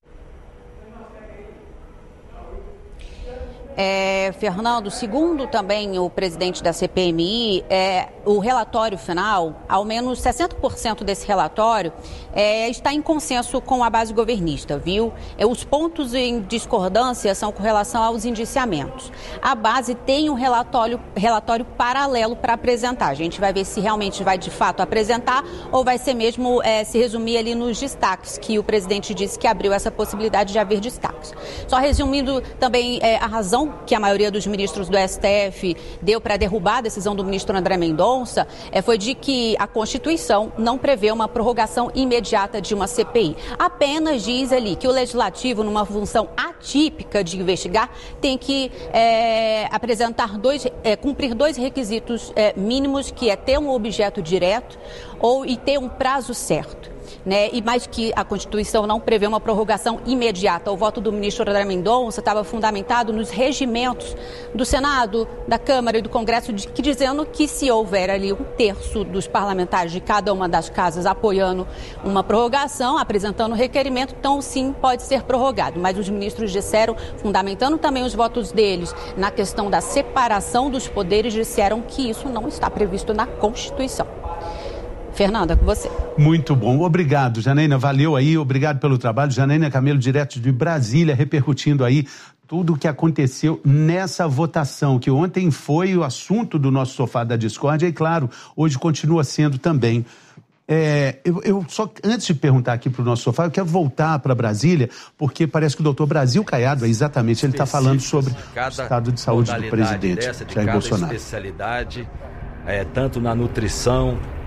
É, Fernando, segundo também o presidente da C P M I, é, o relatório final, ao menos sessenta por cento desse relatório é, está em consenso com a base governista, viu? É, os pontos em discordância são com relação aos indiciamentos. A base tem um relatório, relatório paralelo para apresentar. A gente vai ver se realmente vai de fato apresentar ou vai ser mesmo é, se resumir ali nos destaques, que o presidente disse que abriu essa possibilidade de haver destaques. Só resumindo também é, a razão que a maioria dos ministros do S T F deu para derrubar a decisão do ministro André Mendonça é, foi de que a Constituição não prevê uma prorrogação imediata de uma C P I. Apenas diz ali que o Legislativo, numa função atípica de investigar, tem que é, apresentar dois, é, cumprir dois requisitos é, mínimos, que é ter um objeto direto ou e ter um prazo certo. Né? E mais que a Constituição não prevê uma prorrogação imediata. O voto do ministro André Mendonça estava fundamentado nos regimentos do Senado, da Câmara e do Congresso, de, que dizendo que se houver ali um terço dos parlamentares de cada uma das casas apoiando uma prorrogação, apresentando requerimento, então sim pode ser prorrogado. Mas os ministros disseram, fundamentando também os votos deles na questão da separação dos poderes, disseram que isso não está previsto na Constituição. Fernanda, com você. Muito bom, obrigado, Janaína, valeu aí, obrigado pelo trabalho. Janaína Camelo, direto de Brasília, repercutindo aí tudo o que aconteceu nessa votação, que ontem foi o assunto do nosso Sofá da Discórdia e, claro, hoje continua sendo também. É, eu, eu só, antes de perguntar aqui para o nosso Sofá, eu quero voltar para Brasília, porque parece que o doutor Brasil Caiado, exatamente, ele está falando sobre o estado de saúde do presidente dessa, de Jair cada Bolsonaro. Especialidade, é, tanto na nutrição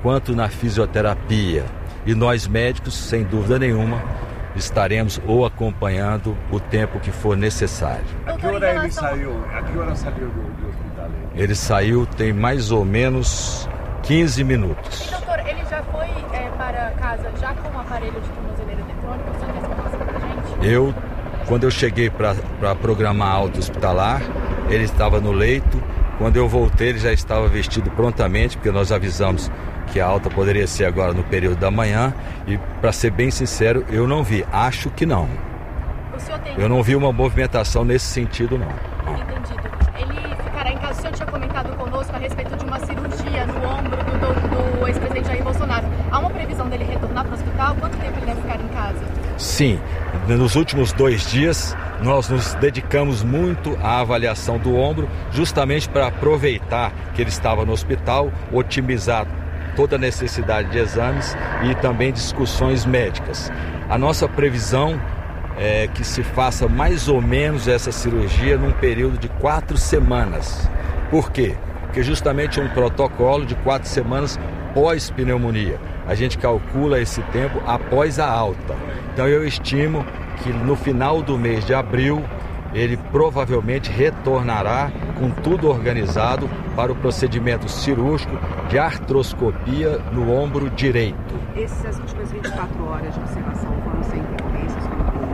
quanto na fisioterapia. E nós médicos, sem dúvida nenhuma, estaremos ou acompanhando o tempo que for necessário. A que hora ele saiu? A que hora saiu do, do hospital? Ele saiu tem mais ou menos quinze minutos. E, doutor, ele já foi é, para casa já com o aparelho de tornozeleira eletrônica? O senhor tem essa informação pra gente? Eu, quando eu cheguei para programar a alta hospitalar, ele estava no leito. Quando eu voltei, ele já estava vestido prontamente, porque nós avisamos que a alta poderia ser agora no período da manhã. E, para ser bem sincero, eu não vi. Acho que não. O senhor tem... Eu não vi uma movimentação nesse sentido, não. Entendido. Ele ficará em casa. O senhor tinha comentado conosco a respeito de uma cirurgia no ombro do, do ex-presidente Jair Bolsonaro. Há uma previsão dele retornar para o hospital? Quanto tempo ele deve ficar em casa? Sim. Nos últimos dois dias, nós nos dedicamos muito à avaliação do ombro, justamente para aproveitar que ele estava no hospital, otimizar toda a necessidade de exames e também discussões médicas. A nossa previsão é que se faça mais ou menos essa cirurgia num período de quatro semanas. Por quê? Porque justamente um protocolo de quatro semanas pós-pneumonia. A gente calcula esse tempo após a alta. Então eu estimo que no final do mês de abril ele provavelmente retornará com tudo organizado para o procedimento cirúrgico de artroscopia no ombro direito. Essas últimas vinte e quatro horas de observação foram sem intercorrências?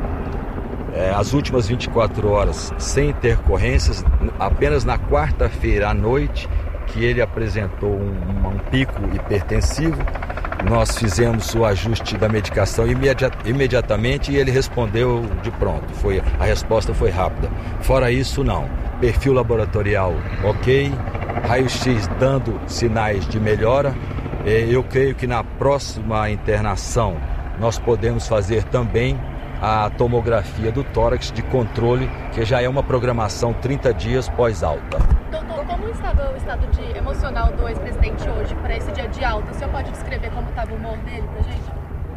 É, as últimas vinte e quatro horas sem intercorrências, apenas na quarta-feira à noite, que ele apresentou um, um pico hipertensivo. Nós fizemos o ajuste da medicação imediat, imediatamente e ele respondeu de pronto. Foi, a resposta foi rápida. Fora isso, não. Perfil laboratorial ok, raio-x dando sinais de melhora. Eu creio que na próxima internação nós podemos fazer também a tomografia do tórax de controle, que já é uma programação trinta dias pós-alta. Doutor, como estava o estado de emocional do ex-presidente hoje para esse dia de alta? O senhor pode descrever como estava o humor dele pra gente?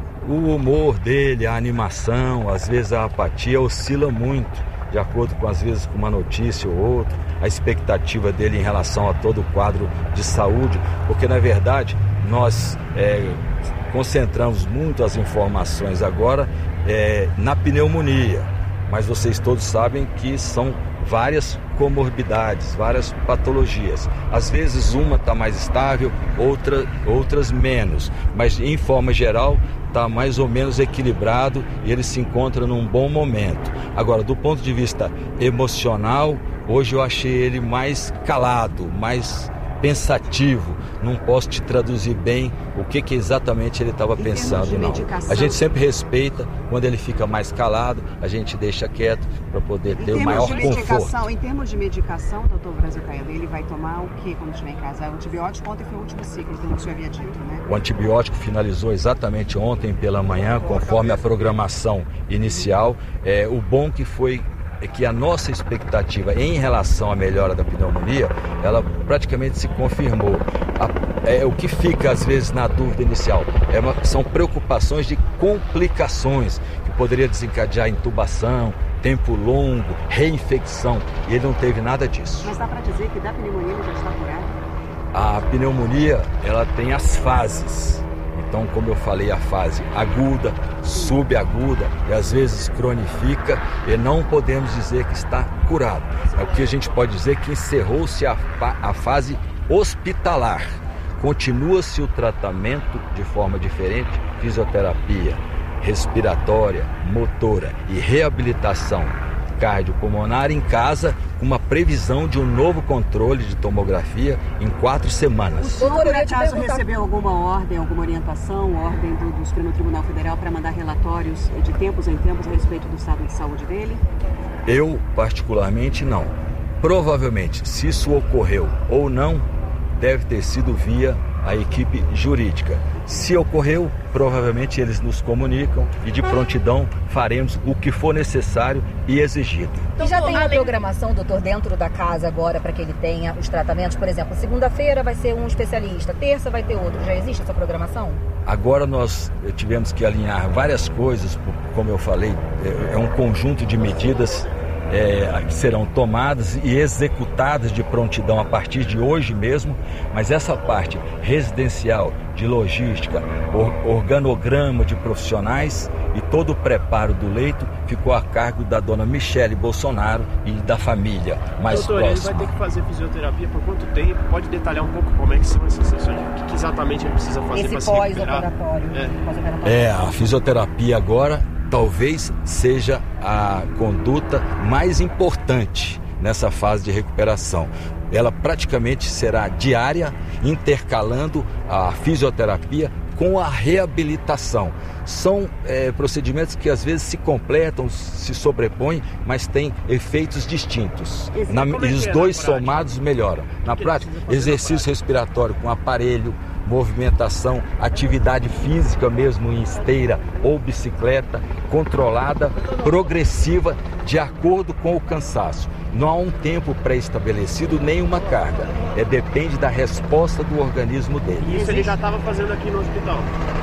O humor dele, a animação, às vezes a apatia oscila muito, de acordo com, às vezes, com uma notícia ou outra, a expectativa dele em relação a todo o quadro de saúde, porque, na verdade, nós é, concentramos muito as informações agora é, na pneumonia, mas vocês todos sabem que são várias comorbidades, várias patologias. Às vezes uma está mais estável, outra, outras menos, mas em forma geral está mais ou menos equilibrado e ele se encontra num bom momento. Agora, do ponto de vista emocional, hoje eu achei ele mais calado, mais pensativo. Não posso te traduzir bem o que, que exatamente ele estava pensando, não. A gente sempre respeita, quando ele fica mais calado, a gente deixa quieto para poder ter o maior conforto. Em termos de medicação, doutor Brasil Caio, ele vai tomar o que quando estiver em casa? O antibiótico ontem foi o último ciclo, como o senhor havia dito, né? O antibiótico finalizou exatamente ontem pela manhã, conforme a programação inicial. É, o bom que foi é que a nossa expectativa em relação à melhora da pneumonia, ela praticamente se confirmou. A, é, o que fica, às vezes, na dúvida inicial é uma, são preocupações de complicações, que poderia desencadear intubação, tempo longo, reinfecção, e ele não teve nada disso. Mas dá para dizer que da pneumonia ele já está curado? A pneumonia, ela tem as fases. Então, como eu falei, a fase aguda, subaguda e às vezes cronifica, e não podemos dizer que está curado. É o que a gente pode dizer que encerrou-se a, a fase hospitalar. Continua-se o tratamento de forma diferente, fisioterapia, respiratória, motora e reabilitação cardiopulmonar em casa, com uma previsão de um novo controle de tomografia em quatro semanas. O senhor, por acaso, recebeu alguma ordem, alguma orientação, ordem do, do Supremo Tribunal Federal para mandar relatórios de tempos em tempos a respeito do estado de saúde dele? Eu, particularmente, não. Provavelmente, se isso ocorreu ou não, deve ter sido via a equipe jurídica. Se ocorreu, provavelmente eles nos comunicam e de prontidão faremos o que for necessário e exigido. E já tem uma programação, doutor, dentro da casa agora para que ele tenha os tratamentos? Por exemplo, segunda-feira vai ser um especialista, terça vai ter outro. Já existe essa programação? Agora nós tivemos que alinhar várias coisas, como eu falei, é um conjunto de medidas é, que serão tomadas e executadas de prontidão a partir de hoje mesmo, mas essa parte residencial, de logística, or, organograma de profissionais e todo o preparo do leito ficou a cargo da dona Michele Bolsonaro e da família mais Doutor, próxima. Ele vai ter que fazer fisioterapia por quanto tempo? Pode detalhar um pouco como é que são essas sessões? O que exatamente ele precisa fazer para se recuperar? É, a fisioterapia agora talvez seja a conduta mais importante nessa fase de recuperação. Ela praticamente será diária, intercalando a fisioterapia com a reabilitação. São é, procedimentos que às vezes se completam, se sobrepõem, mas têm efeitos distintos. Na, e os dois somados melhoram. Na prática, exercício respiratório com aparelho, movimentação, atividade física mesmo em esteira ou bicicleta, controlada, progressiva, de acordo com o cansaço. Não há um tempo pré-estabelecido, nem uma carga. É, depende da resposta do organismo dele. Isso ele já estava fazendo aqui no hospital?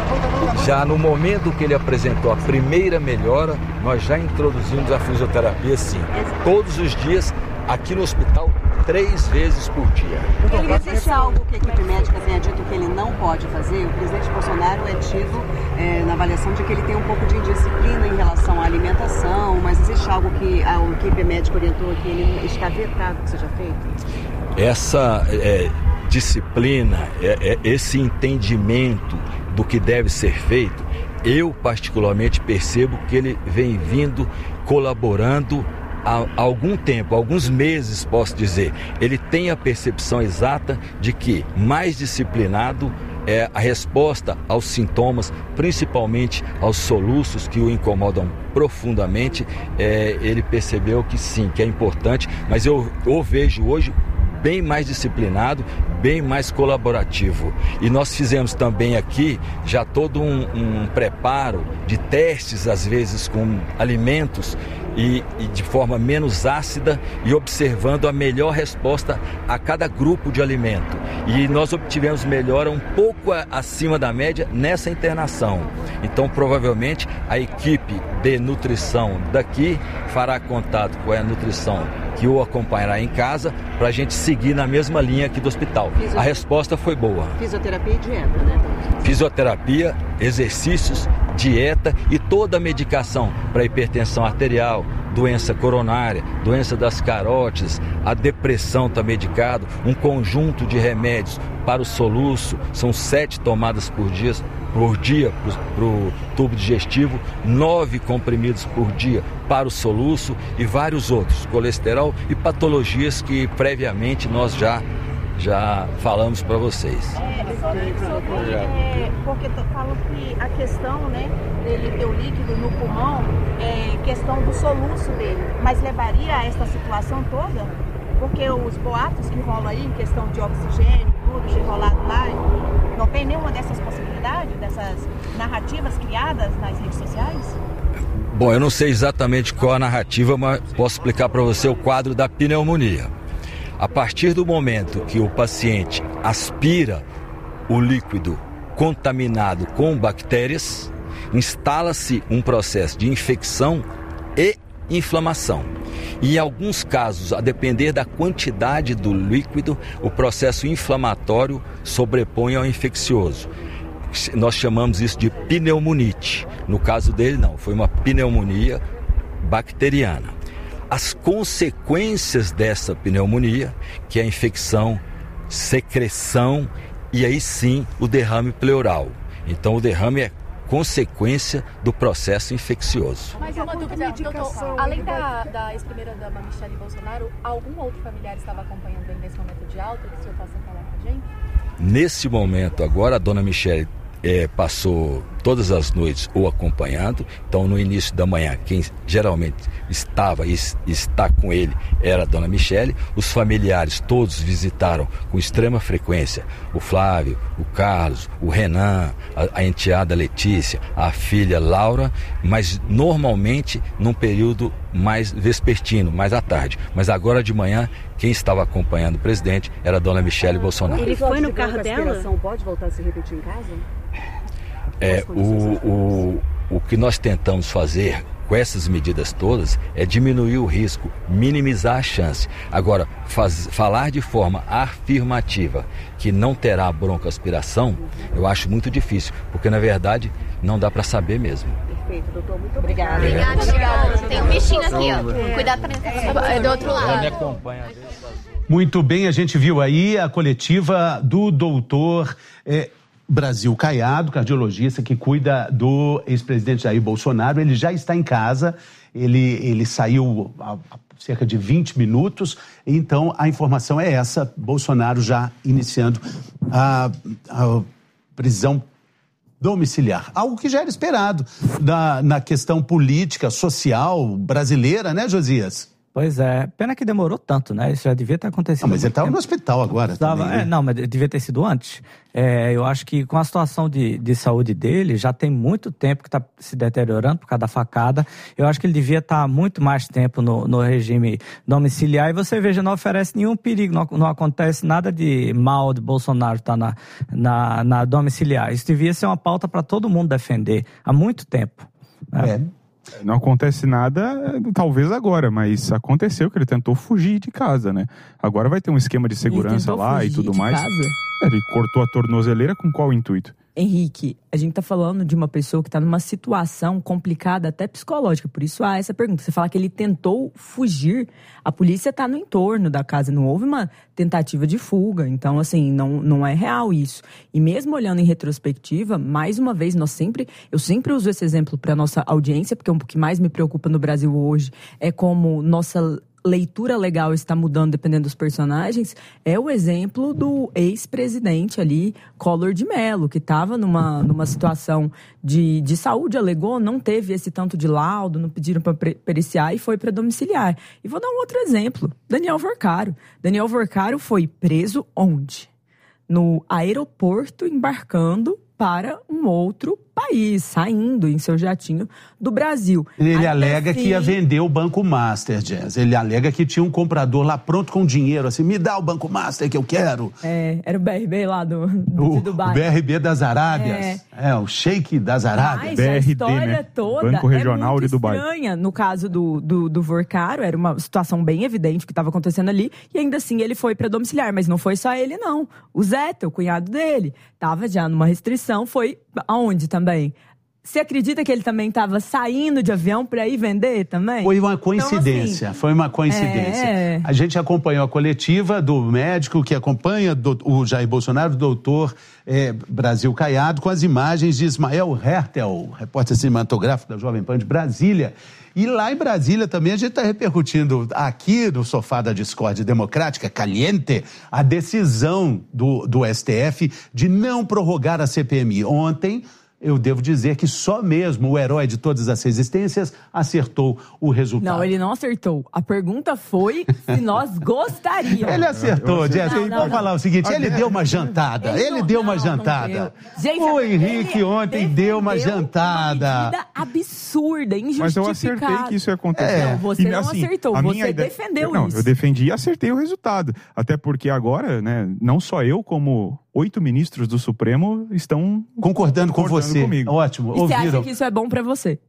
Já no momento que ele apresentou a primeira melhora, nós já introduzimos a fisioterapia sim. Todos os dias, aqui no hospital, três vezes por dia. Ele existe algo que a equipe médica tenha dito que ele não pode fazer? O presidente Bolsonaro é tido é, na avaliação de que ele tem um pouco de indisciplina em relação à alimentação, mas existe algo que a equipe médica orientou que ele está vetado que seja feito? Essa é, disciplina, é, é, esse entendimento do que deve ser feito, eu particularmente percebo que ele vem vindo colaborando há algum tempo, alguns meses posso dizer. Ele tem a percepção exata de que mais disciplinado é a resposta aos sintomas, principalmente aos soluços que o incomodam profundamente. É, ele percebeu que sim, que é importante, mas eu o vejo hoje bem mais disciplinado, bem mais colaborativo. E nós fizemos também aqui já todo um, um preparo de testes, às vezes com alimentos e, e de forma menos ácida e observando a melhor resposta a cada grupo de alimento. E nós obtivemos melhora um pouco acima da média nessa internação. Então, provavelmente, a equipe de nutrição daqui fará contato com a nutrição que o acompanhará em casa para a gente seguir na mesma linha aqui do hospital. A resposta foi boa. Fisioterapia e dieta, né? Fisioterapia, exercícios, dieta e toda a medicação para hipertensão arterial, doença coronária, doença das carótidas, a depressão está medicado, um conjunto de remédios para o soluço, são sete tomadas por dia, por dia para o tubo digestivo, nove comprimidos por dia para o soluço e vários outros, colesterol e patologias que previamente nós já, já falamos para vocês. É, é, porque falam que a questão, né, dele ter o líquido no pulmão é questão do soluço dele, mas levaria a esta situação toda? Porque os boatos que rolam aí em questão de oxigênio, tudo que rolado lá, não tem nenhuma dessas possibilidades, dessas narrativas criadas nas redes sociais? Bom, eu não sei exatamente qual a narrativa, mas posso explicar para você o quadro da pneumonia. A partir do momento que o paciente aspira o líquido contaminado com bactérias, instala-se um processo de infecção e inflamação. E em alguns casos, a depender da quantidade do líquido, o processo inflamatório sobrepõe ao infeccioso. Nós chamamos isso de pneumonite. No caso dele, não, foi uma pneumonia bacteriana. As consequências dessa pneumonia, que é a infecção, secreção e aí sim o derrame pleural. Então o derrame é consequência do processo infeccioso. Mas uma dúvida, doutor, além da, da ex-primeira-dama Michele Bolsonaro, algum outro familiar estava acompanhando ele nesse momento de alta que o senhor possa falar com a gente? Nesse momento, agora a dona Michele é, passou todas as noites o acompanhando. Então no início da manhã, quem geralmente estava e está com ele era a dona Michele. Os familiares todos visitaram com extrema frequência o Flávio, o Carlos, o Renan, a, a enteada Letícia, a filha Laura, mas normalmente num período mais vespertino, mais à tarde. Mas agora de manhã, quem estava acompanhando o presidente era a dona Michele Bolsonaro. Ele foi no carro dela? Pode voltar a se repetir em casa? É, o, o, o que nós tentamos fazer com essas medidas todas é diminuir o risco, minimizar a chance. Agora, faz, falar de forma afirmativa que não terá broncoaspiração, eu acho muito difícil, porque na verdade não dá para saber mesmo. Perfeito, doutor, muito obrigada. Obrigada, obrigada. Tem um bichinho aqui, ó. Cuidado para é do outro lado. Me acompanha. Muito bem, a gente viu aí a coletiva do doutor é, Brasil Caiado, cardiologista que cuida do ex-presidente Jair Bolsonaro. Ele já está em casa, ele, ele saiu há cerca de vinte minutos, então a informação é essa, Bolsonaro já iniciando a, a prisão domiciliar, algo que já era esperado na, na questão política, social brasileira, né, Josias? Pois é, pena que demorou tanto, né? Isso já devia ter acontecido. Não, mas ele estava no hospital agora. Tava, também, né? é, não, mas devia ter sido antes. É, eu acho que com a situação de, de saúde dele, já tem muito tempo que está se deteriorando por causa da facada. Eu acho que ele devia estar muito mais tempo no, no regime domiciliar. E você veja, não oferece nenhum perigo, não, não acontece nada de mal de Bolsonaro estar na, na, na domiciliar. Isso devia ser uma pauta para todo mundo defender há muito tempo. Né? É. Não acontece nada, talvez agora, mas aconteceu que ele tentou fugir de casa, né? Agora vai ter um esquema de segurança lá e tudo mais. Casa? Ele cortou a tornozeleira com qual intuito? Henrique, a gente tá falando de uma pessoa que tá numa situação complicada, até psicológica, por isso há essa pergunta. Você fala que ele tentou fugir, a polícia tá no entorno da casa, não houve uma tentativa de fuga, então assim, não, não é real isso. E mesmo olhando em retrospectiva, mais uma vez, nós sempre, eu sempre uso esse exemplo para nossa audiência, porque o que mais me preocupa no Brasil hoje é como nossa leitura legal está mudando dependendo dos personagens, é o exemplo do ex-presidente ali, Collor de Mello, que estava numa, numa situação de, de saúde, alegou, não teve esse tanto de laudo, não pediram para periciar e foi para domiciliar. E vou dar um outro exemplo, Daniel Vorcaro. Daniel Vorcaro foi preso onde? No aeroporto, embarcando para um outro país, saindo em seu jatinho do Brasil. Ele Até alega fim... que ia vender o Banco Master, Jazz. Ele alega que tinha um comprador lá pronto com dinheiro, assim, me dá o Banco Master que eu quero. É, era o B R B lá do, do o, de Dubai. O B R B das Arábias. É, é o Sheik das Arábias. Mas B R D, a história né? toda Banco Regional é muito de Dubai. estranha. No caso do, do, do Vorcaro, era uma situação bem evidente que estava acontecendo ali, e ainda assim ele foi para domiciliar, mas não foi só ele não. O Zé, o cunhado dele, estava já numa restrição, foi aonde também? Você acredita que ele também estava saindo de avião para ir vender também? Foi uma coincidência, então, assim, foi uma coincidência. É... A gente acompanhou a coletiva do médico que acompanha do, o Jair Bolsonaro, o doutor é, Brasil Caiado, com as imagens de Ismael Hertel, repórter cinematográfico da Jovem Pan de Brasília. E lá em Brasília também a gente está repercutindo aqui no sofá da discórdia democrática, caliente, a decisão do, do S T F de não prorrogar a C P M I. Ontem, eu devo dizer que só mesmo o herói de todas as resistências acertou o resultado. Não, ele não acertou. A pergunta foi se nós gostaríamos. Ele acertou, Jéssica. Vamos não. falar o seguinte, ele deu uma jantada. Ele, ele não, deu uma não, jantada. Não Gente, o Henrique ontem deu uma jantada. Uma medida absurda, injustificada. Mas eu acertei que isso ia acontecer. É. Não, você e, não assim, acertou, você ideia... defendeu não, isso. Eu defendi e acertei o resultado. Até porque agora, né, não só eu, como oito ministros do Supremo estão concordando, concordando com você. Comigo. Ótimo. E ouviram? Você acha que isso é bom pra você?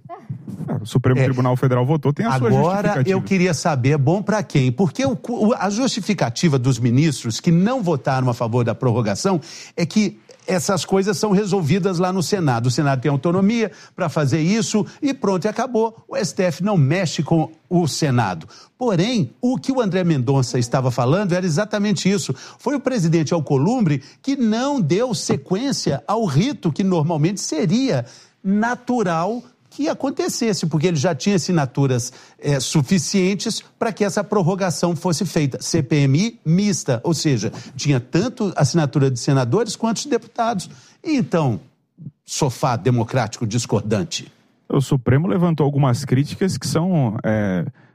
O Supremo é, Tribunal Federal votou, tem a sua justificativa. Agora eu queria saber, bom para quem? Porque o, a justificativa dos ministros que não votaram a favor da prorrogação é que essas coisas são resolvidas lá no Senado. O Senado tem autonomia para fazer isso e pronto, e acabou. O S T F não mexe com o Senado. Porém, o que o André Mendonça estava falando era exatamente isso. Foi o presidente Alcolumbre que não deu sequência ao rito que normalmente seria natural que acontecesse, porque ele já tinha assinaturas é, suficientes para que essa prorrogação fosse feita. C P M I mista, ou seja, tinha tanto assinatura de senadores quanto de deputados. E então, sofá democrático discordante. O Supremo levantou algumas críticas que são é,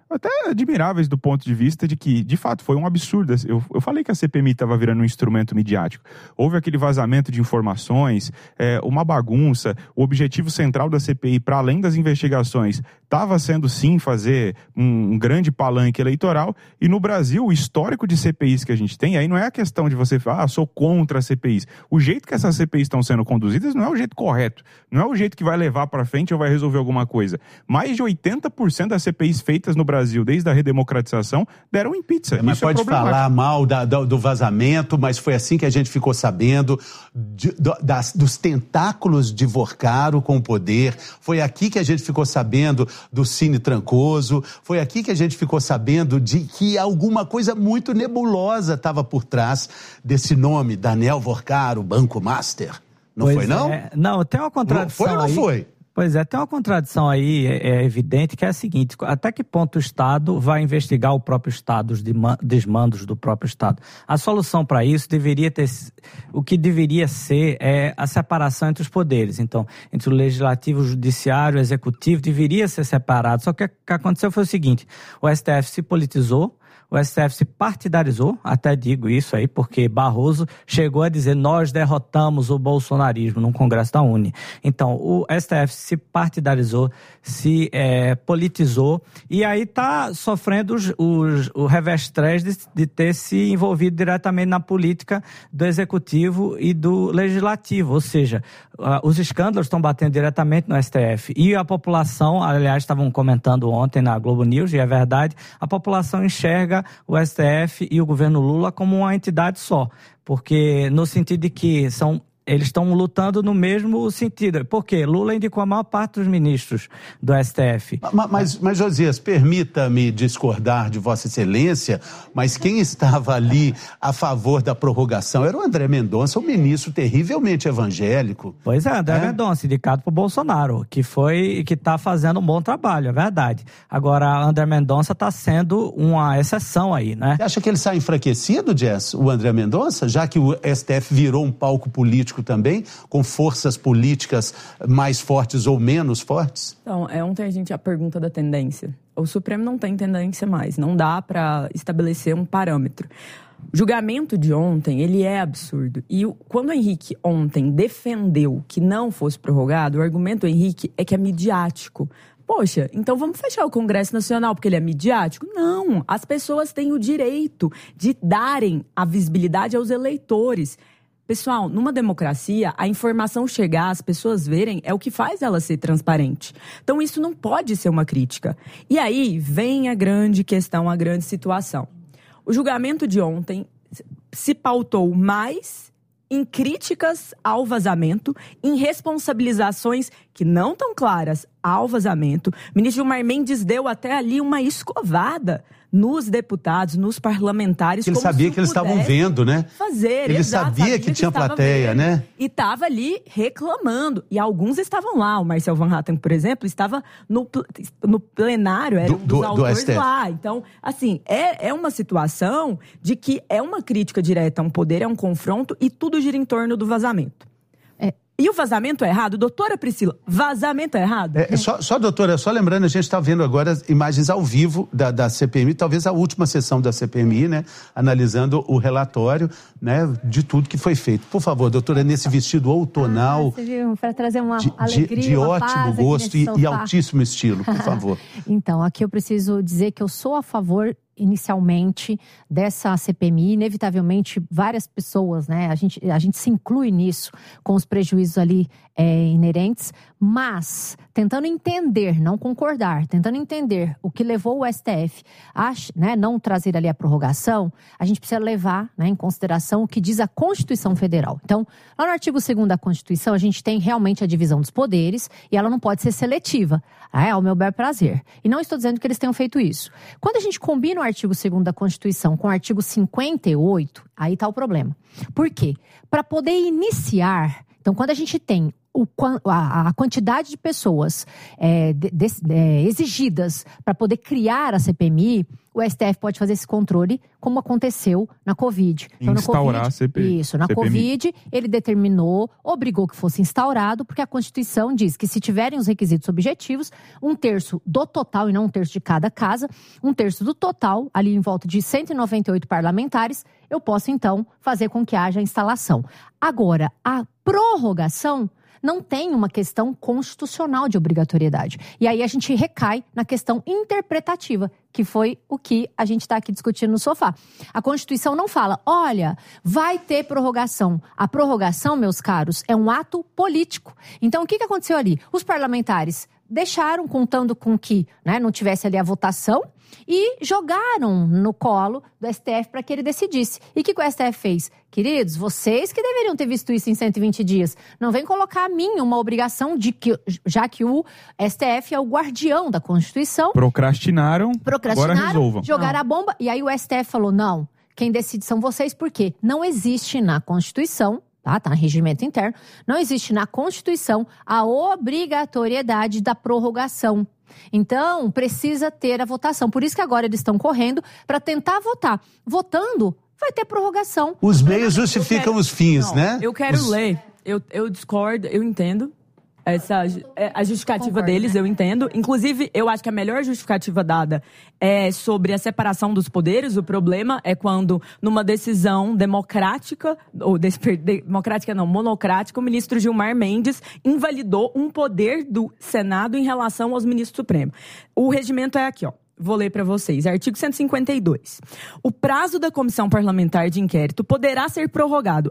até admiráveis do ponto de vista de que, de fato, foi um absurdo. Eu, eu falei que a C P M I estava virando um instrumento midiático. Houve aquele vazamento de informações, é, uma bagunça. O objetivo central da C P I, para além das investigações, estava sendo, sim, fazer um, um grande palanque eleitoral. E no Brasil, o histórico de C P Is que a gente tem, aí não é a questão de você falar, ah, sou contra as C P Is. O jeito que essas C P Is estão sendo conduzidas não é o jeito correto. Não é o jeito que vai levar para frente ou vai resolver alguma coisa. Mais de oitenta por cento das C P Is feitas no Brasil, desde a redemocratização, deram em pizza. É, mas Isso pode é falar mal da, do, do vazamento, mas foi assim que a gente ficou sabendo de, do, das, dos tentáculos de Vorcaro com o poder. Foi aqui que a gente ficou sabendo do Cine Trancoso. Foi aqui que a gente ficou sabendo de que alguma coisa muito nebulosa estava por trás desse nome, Daniel Vorcaro, Banco Master. Não pois foi, não? É. Não, tem uma contradição não, foi ou não aí. foi? Pois é, tem uma contradição aí, é, é evidente, que é a seguinte: até que ponto o Estado vai investigar o próprio Estado, os desmandos do próprio Estado? A solução para isso deveria ter, o que deveria ser é a separação entre os poderes. Então, entre o Legislativo, o Judiciário, o Executivo, deveria ser separado. Só que o que aconteceu foi o seguinte: o S T F se politizou, o S T F se partidarizou, até digo isso aí, porque Barroso chegou a dizer: nós derrotamos o bolsonarismo no Congresso da Uni. Então, o S T F se partidarizou, se é, politizou, e aí está sofrendo os, os, o revestrez de, de ter se envolvido diretamente na política do Executivo e do Legislativo. Ou seja, uh, os escândalos estão batendo diretamente no S T F. E a população, aliás, estavam comentando ontem na Globo News, e é verdade, a população enxerga o S T F e o governo Lula como uma entidade só, porque no sentido de que são eles estão lutando no mesmo sentido. Por quê? Lula indicou a maior parte dos ministros do S T F. Mas, mas, mas Josias, permita-me discordar de Vossa Excelência, mas quem estava ali a favor da prorrogação era o André Mendonça, um ministro terrivelmente evangélico. Pois é, André é? Mendonça, indicado por Bolsonaro, que foi que está fazendo um bom trabalho, é verdade. Agora, André Mendonça está sendo uma exceção aí, né? Você acha que ele sai enfraquecido, Jess, o André Mendonça, já que o S T F virou um palco político também, com forças políticas mais fortes ou menos fortes? Então, é ontem a gente a pergunta da tendência. O Supremo não tem tendência mais, não dá para estabelecer um parâmetro. O julgamento de ontem, ele é absurdo. E quando o Henrique ontem defendeu que não fosse prorrogado, o argumento do Henrique é que é midiático. Poxa, então vamos fechar o Congresso Nacional porque ele é midiático? Não, as pessoas têm o direito de darem a visibilidade aos eleitores. Pessoal, numa democracia, a informação chegar, as pessoas verem, é o que faz ela ser transparente. Então, isso não pode ser uma crítica. E aí vem a grande questão, a grande situação. O julgamento de ontem se pautou mais em críticas ao vazamento, em responsabilizações que não estão claras ao vazamento. O ministro Gilmar Mendes deu até ali uma escovada nos deputados, nos parlamentares. Ele sabia que eles estavam vendo, né? Fazer, Ele exato, sabia, sabia que, que tinha plateia, vendo, né? E estava ali reclamando. E alguns estavam lá. O Marcel Van Hatten, por exemplo, estava no, no plenário, era do, um dos do, autores do lá. Então, assim, é, é uma situação de que é uma crítica direta a um poder, é um confronto, e tudo gira em torno do vazamento. E o vazamento é errado? Doutora Priscila, vazamento é errado? É, só, só, doutora, só lembrando, a gente está vendo agora imagens ao vivo da, da C P M I, talvez a última sessão da C P M I, né? Analisando o relatório, né? De tudo que foi feito. Por favor, doutora, nesse vestido outonal... Ah, você viu? Para trazer uma de, alegria, de, de uma ótimo paz gosto e, e altíssimo estilo, por favor. Então, aqui eu preciso dizer que eu sou a favor... inicialmente dessa C P M I, inevitavelmente várias pessoas, né, a gente, a gente se inclui nisso, com os prejuízos ali é, inerentes, mas tentando entender, não concordar, tentando entender o que levou o S T F a, né, não trazer ali a prorrogação, a gente precisa levar, né, em consideração o que diz a Constituição Federal. Então, lá no artigo segundo da Constituição, a gente tem realmente a divisão dos poderes e ela não pode ser seletiva, é ao meu bel prazer. E não estou dizendo que eles tenham feito isso. Quando a gente combina o artigo segundo da Constituição com o artigo cinquenta e oito, aí está o problema. Por quê? Para poder iniciar, então quando a gente tem o, a, a quantidade de pessoas é, de, de, é, exigidas para poder criar a C P M I, o S T F pode fazer esse controle, como aconteceu na Covid. Então, instaurar na COVID, a C P I. Isso, na C P M I. Covid, ele determinou, obrigou que fosse instaurado, porque a Constituição diz que se tiverem os requisitos objetivos, um terço do total, e não um terço de cada casa, um terço do total, ali em volta de cento e noventa e oito parlamentares, eu posso, então, fazer com que haja a instalação. Agora, a prorrogação não tem uma questão constitucional de obrigatoriedade. E aí a gente recai na questão interpretativa, que foi o que a gente está aqui discutindo no sofá. A Constituição não fala, olha, vai ter prorrogação. A prorrogação, meus caros, é um ato político. Então, o que, que aconteceu ali? Os parlamentares deixaram, contando com que, né, não tivesse ali a votação, e jogaram no colo do S T F para que ele decidisse. E o que, que o S T F fez? Queridos, vocês que deveriam ter visto isso em cento e vinte dias. Não vem colocar a mim uma obrigação de que, já que o S T F é o guardião da Constituição. Procrastinaram, Procrastinaram, agora resolvam. Jogaram a bomba, e aí o S T F falou, não, quem decide são vocês, por quê? Não existe na Constituição, tá, tá no regimento interno, não existe na Constituição a obrigatoriedade da prorrogação. Então, precisa ter a votação. Por isso que agora eles estão correndo para tentar votar. Votando, vai ter prorrogação. Os meios justificam quero, os fins, não, né? Eu quero os... ler. Eu, eu discordo, eu entendo. Essa, a justificativa Concordo, deles, né? eu entendo. Inclusive, eu acho que a melhor justificativa dada é sobre a separação dos poderes. O problema é quando, numa decisão democrática, ou des, democrática não, monocrática, o ministro Gilmar Mendes invalidou um poder do Senado em relação aos ministros supremos. O regimento é aqui, ó. Vou ler para vocês. Artigo cento e cinquenta e dois. O prazo da comissão parlamentar de inquérito poderá ser prorrogado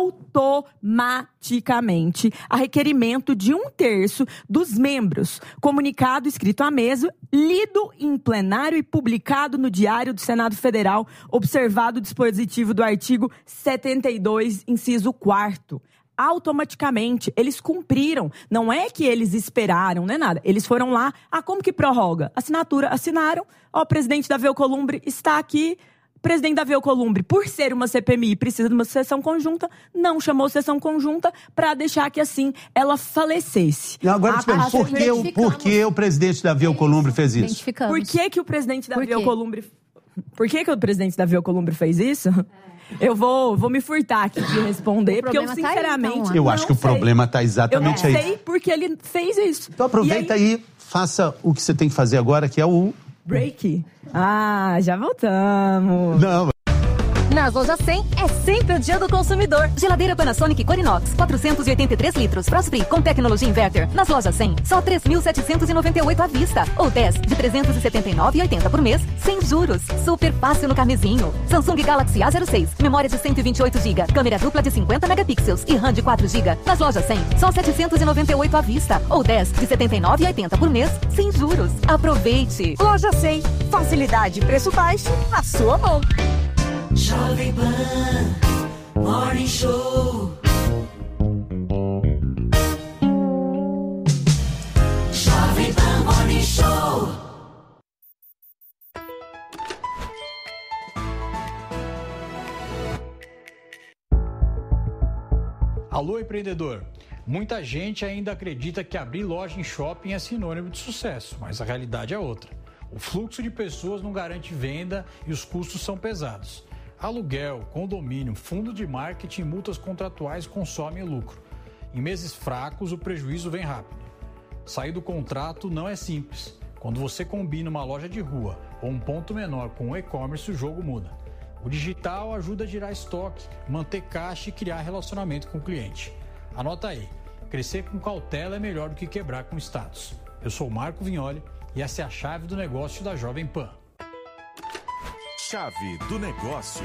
automaticamente a requerimento de um terço dos membros, comunicado escrito à mesa, lido em plenário e publicado no Diário do Senado Federal, observado o dispositivo do artigo setenta e dois, inciso quarto. Automaticamente, eles cumpriram. Não é que eles esperaram, não é nada. Eles foram lá, ah, como que prorroga? Assinatura, assinaram, ó, o presidente Davi Alcolumbre está aqui, o presidente Davi Alcolumbre, por ser uma C P M I, precisa de uma sessão conjunta, não chamou sessão conjunta para deixar que, assim, ela falecesse. E agora, a, a, por, que o, por que o presidente Davi Alcolumbre fez isso? Por que que o presidente Davi Alcolumbre... Por que que o presidente Davi Alcolumbre fez isso? Eu vou, vou me furtar aqui de responder, porque eu, sinceramente... Tá aí, então, eu acho que sei. o problema está exatamente eu aí. Eu sei porque ele fez isso. Então aproveita aí... aí, faça o que você tem que fazer agora, que é o... Break. Ah, já voltamos. Não, Nas lojas cem é sempre o dia do consumidor. Geladeira Panasonic Corinox, quatrocentos e oitenta e três litros, Frost Free com tecnologia inverter. Nas lojas cem, só três mil setecentos e noventa e oito à vista. Ou dez de trezentos e setenta e nove reais e oitenta centavos por mês, sem juros. Super fácil no carnezinho. Samsung Galaxy A zero seis, memória de cento e vinte e oito gigabytes, câmera dupla de cinquenta megapixels e RAM de quatro gigabytes. Nas lojas cem, só setecentos e noventa e oito à vista. Ou dez de setenta e nove reais e oitenta centavos por mês, sem juros. Aproveite. Loja cem, facilidade e preço baixo na sua mão. Jovem Pan Morning Show. Jovem Pan Morning Show. Alô, empreendedor. Muita gente ainda acredita que abrir loja em shopping é sinônimo de sucesso, mas a realidade é outra. O fluxo de pessoas não garante venda e os custos são pesados. Aluguel, condomínio, fundo de marketing e multas contratuais consomem lucro. Em meses fracos, o prejuízo vem rápido. Sair do contrato não é simples. Quando você combina uma loja de rua ou um ponto menor com o e-commerce, o jogo muda. O digital ajuda a girar estoque, manter caixa e criar relacionamento com o cliente. Anota aí, crescer com cautela é melhor do que quebrar com status. Eu sou o Marco Vignoli e essa é a chave do negócio da Jovem Pan. Chave do negócio.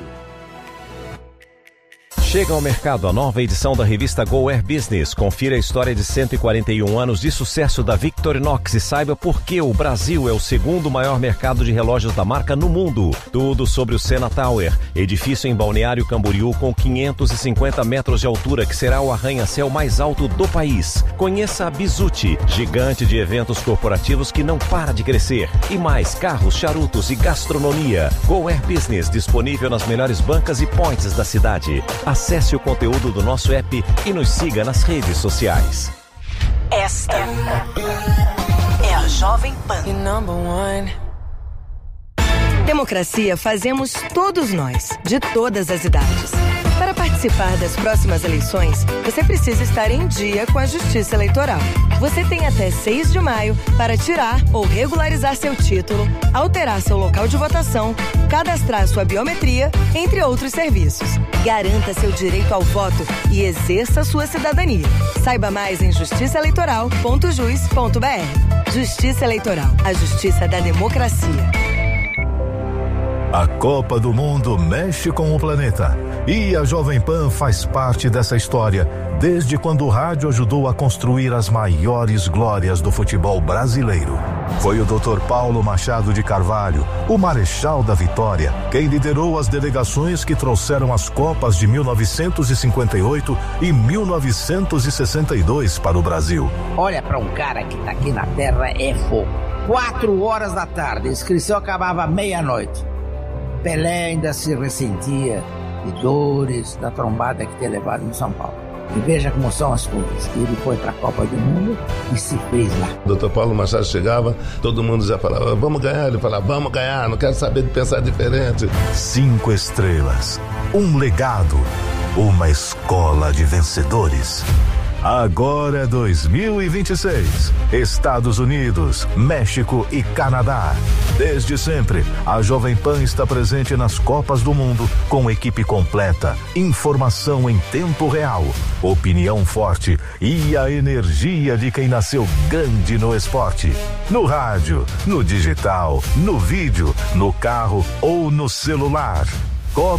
Chega ao mercado a nova edição da revista Go Air Business. Confira a história de cento e quarenta e um anos de sucesso da Victorinox e saiba por que o Brasil é o segundo maior mercado de relógios da marca no mundo. Tudo sobre o Sena Tower, edifício em Balneário Camboriú com quinhentos e cinquenta metros de altura que será o arranha-céu mais alto do país. Conheça a Bizuti, gigante de eventos corporativos que não para de crescer. E mais carros, charutos e gastronomia. Go Air Business disponível nas melhores bancas e points da cidade. Acesse o conteúdo do nosso app e nos siga nas redes sociais. Esta é a Jovem Pan. Democracia fazemos todos nós, de todas as idades. Para participar das próximas eleições, você precisa estar em dia com a Justiça Eleitoral. Você tem até seis de maio para tirar ou regularizar seu título, alterar seu local de votação, cadastrar sua biometria, entre outros serviços. Garanta seu direito ao voto e exerça sua cidadania. Saiba mais em justiça eleitoral ponto jus ponto b r. Justiça Eleitoral, a justiça da democracia. A Copa do Mundo mexe com o planeta. E a Jovem Pan faz parte dessa história desde quando o rádio ajudou a construir as maiores glórias do futebol brasileiro. Foi o doutor Paulo Machado de Carvalho, o Marechal da Vitória, quem liderou as delegações que trouxeram as Copas de mil novecentos e cinquenta e oito e mil novecentos e sessenta e dois para o Brasil. Olha para um cara que tá aqui na Terra é fogo. Quatro horas da tarde, a inscrição acabava meia-noite. Pelé ainda se ressentia de dores da trombada que tinha levado em São Paulo. E veja como são as coisas. Ele foi para a Copa do Mundo e se fez lá. O doutor Paulo Machado chegava, todo mundo já falava, vamos ganhar. Ele falava, vamos ganhar, não quero saber de pensar diferente. Cinco estrelas, um legado, uma escola de vencedores. Agora é dois mil e vinte e seis. Estados Unidos, México e Canadá. Desde sempre, a Jovem Pan está presente nas Copas do Mundo com equipe completa, informação em tempo real, opinião forte e a energia de quem nasceu grande no esporte. No rádio, no digital, no vídeo, no carro ou no celular. Copa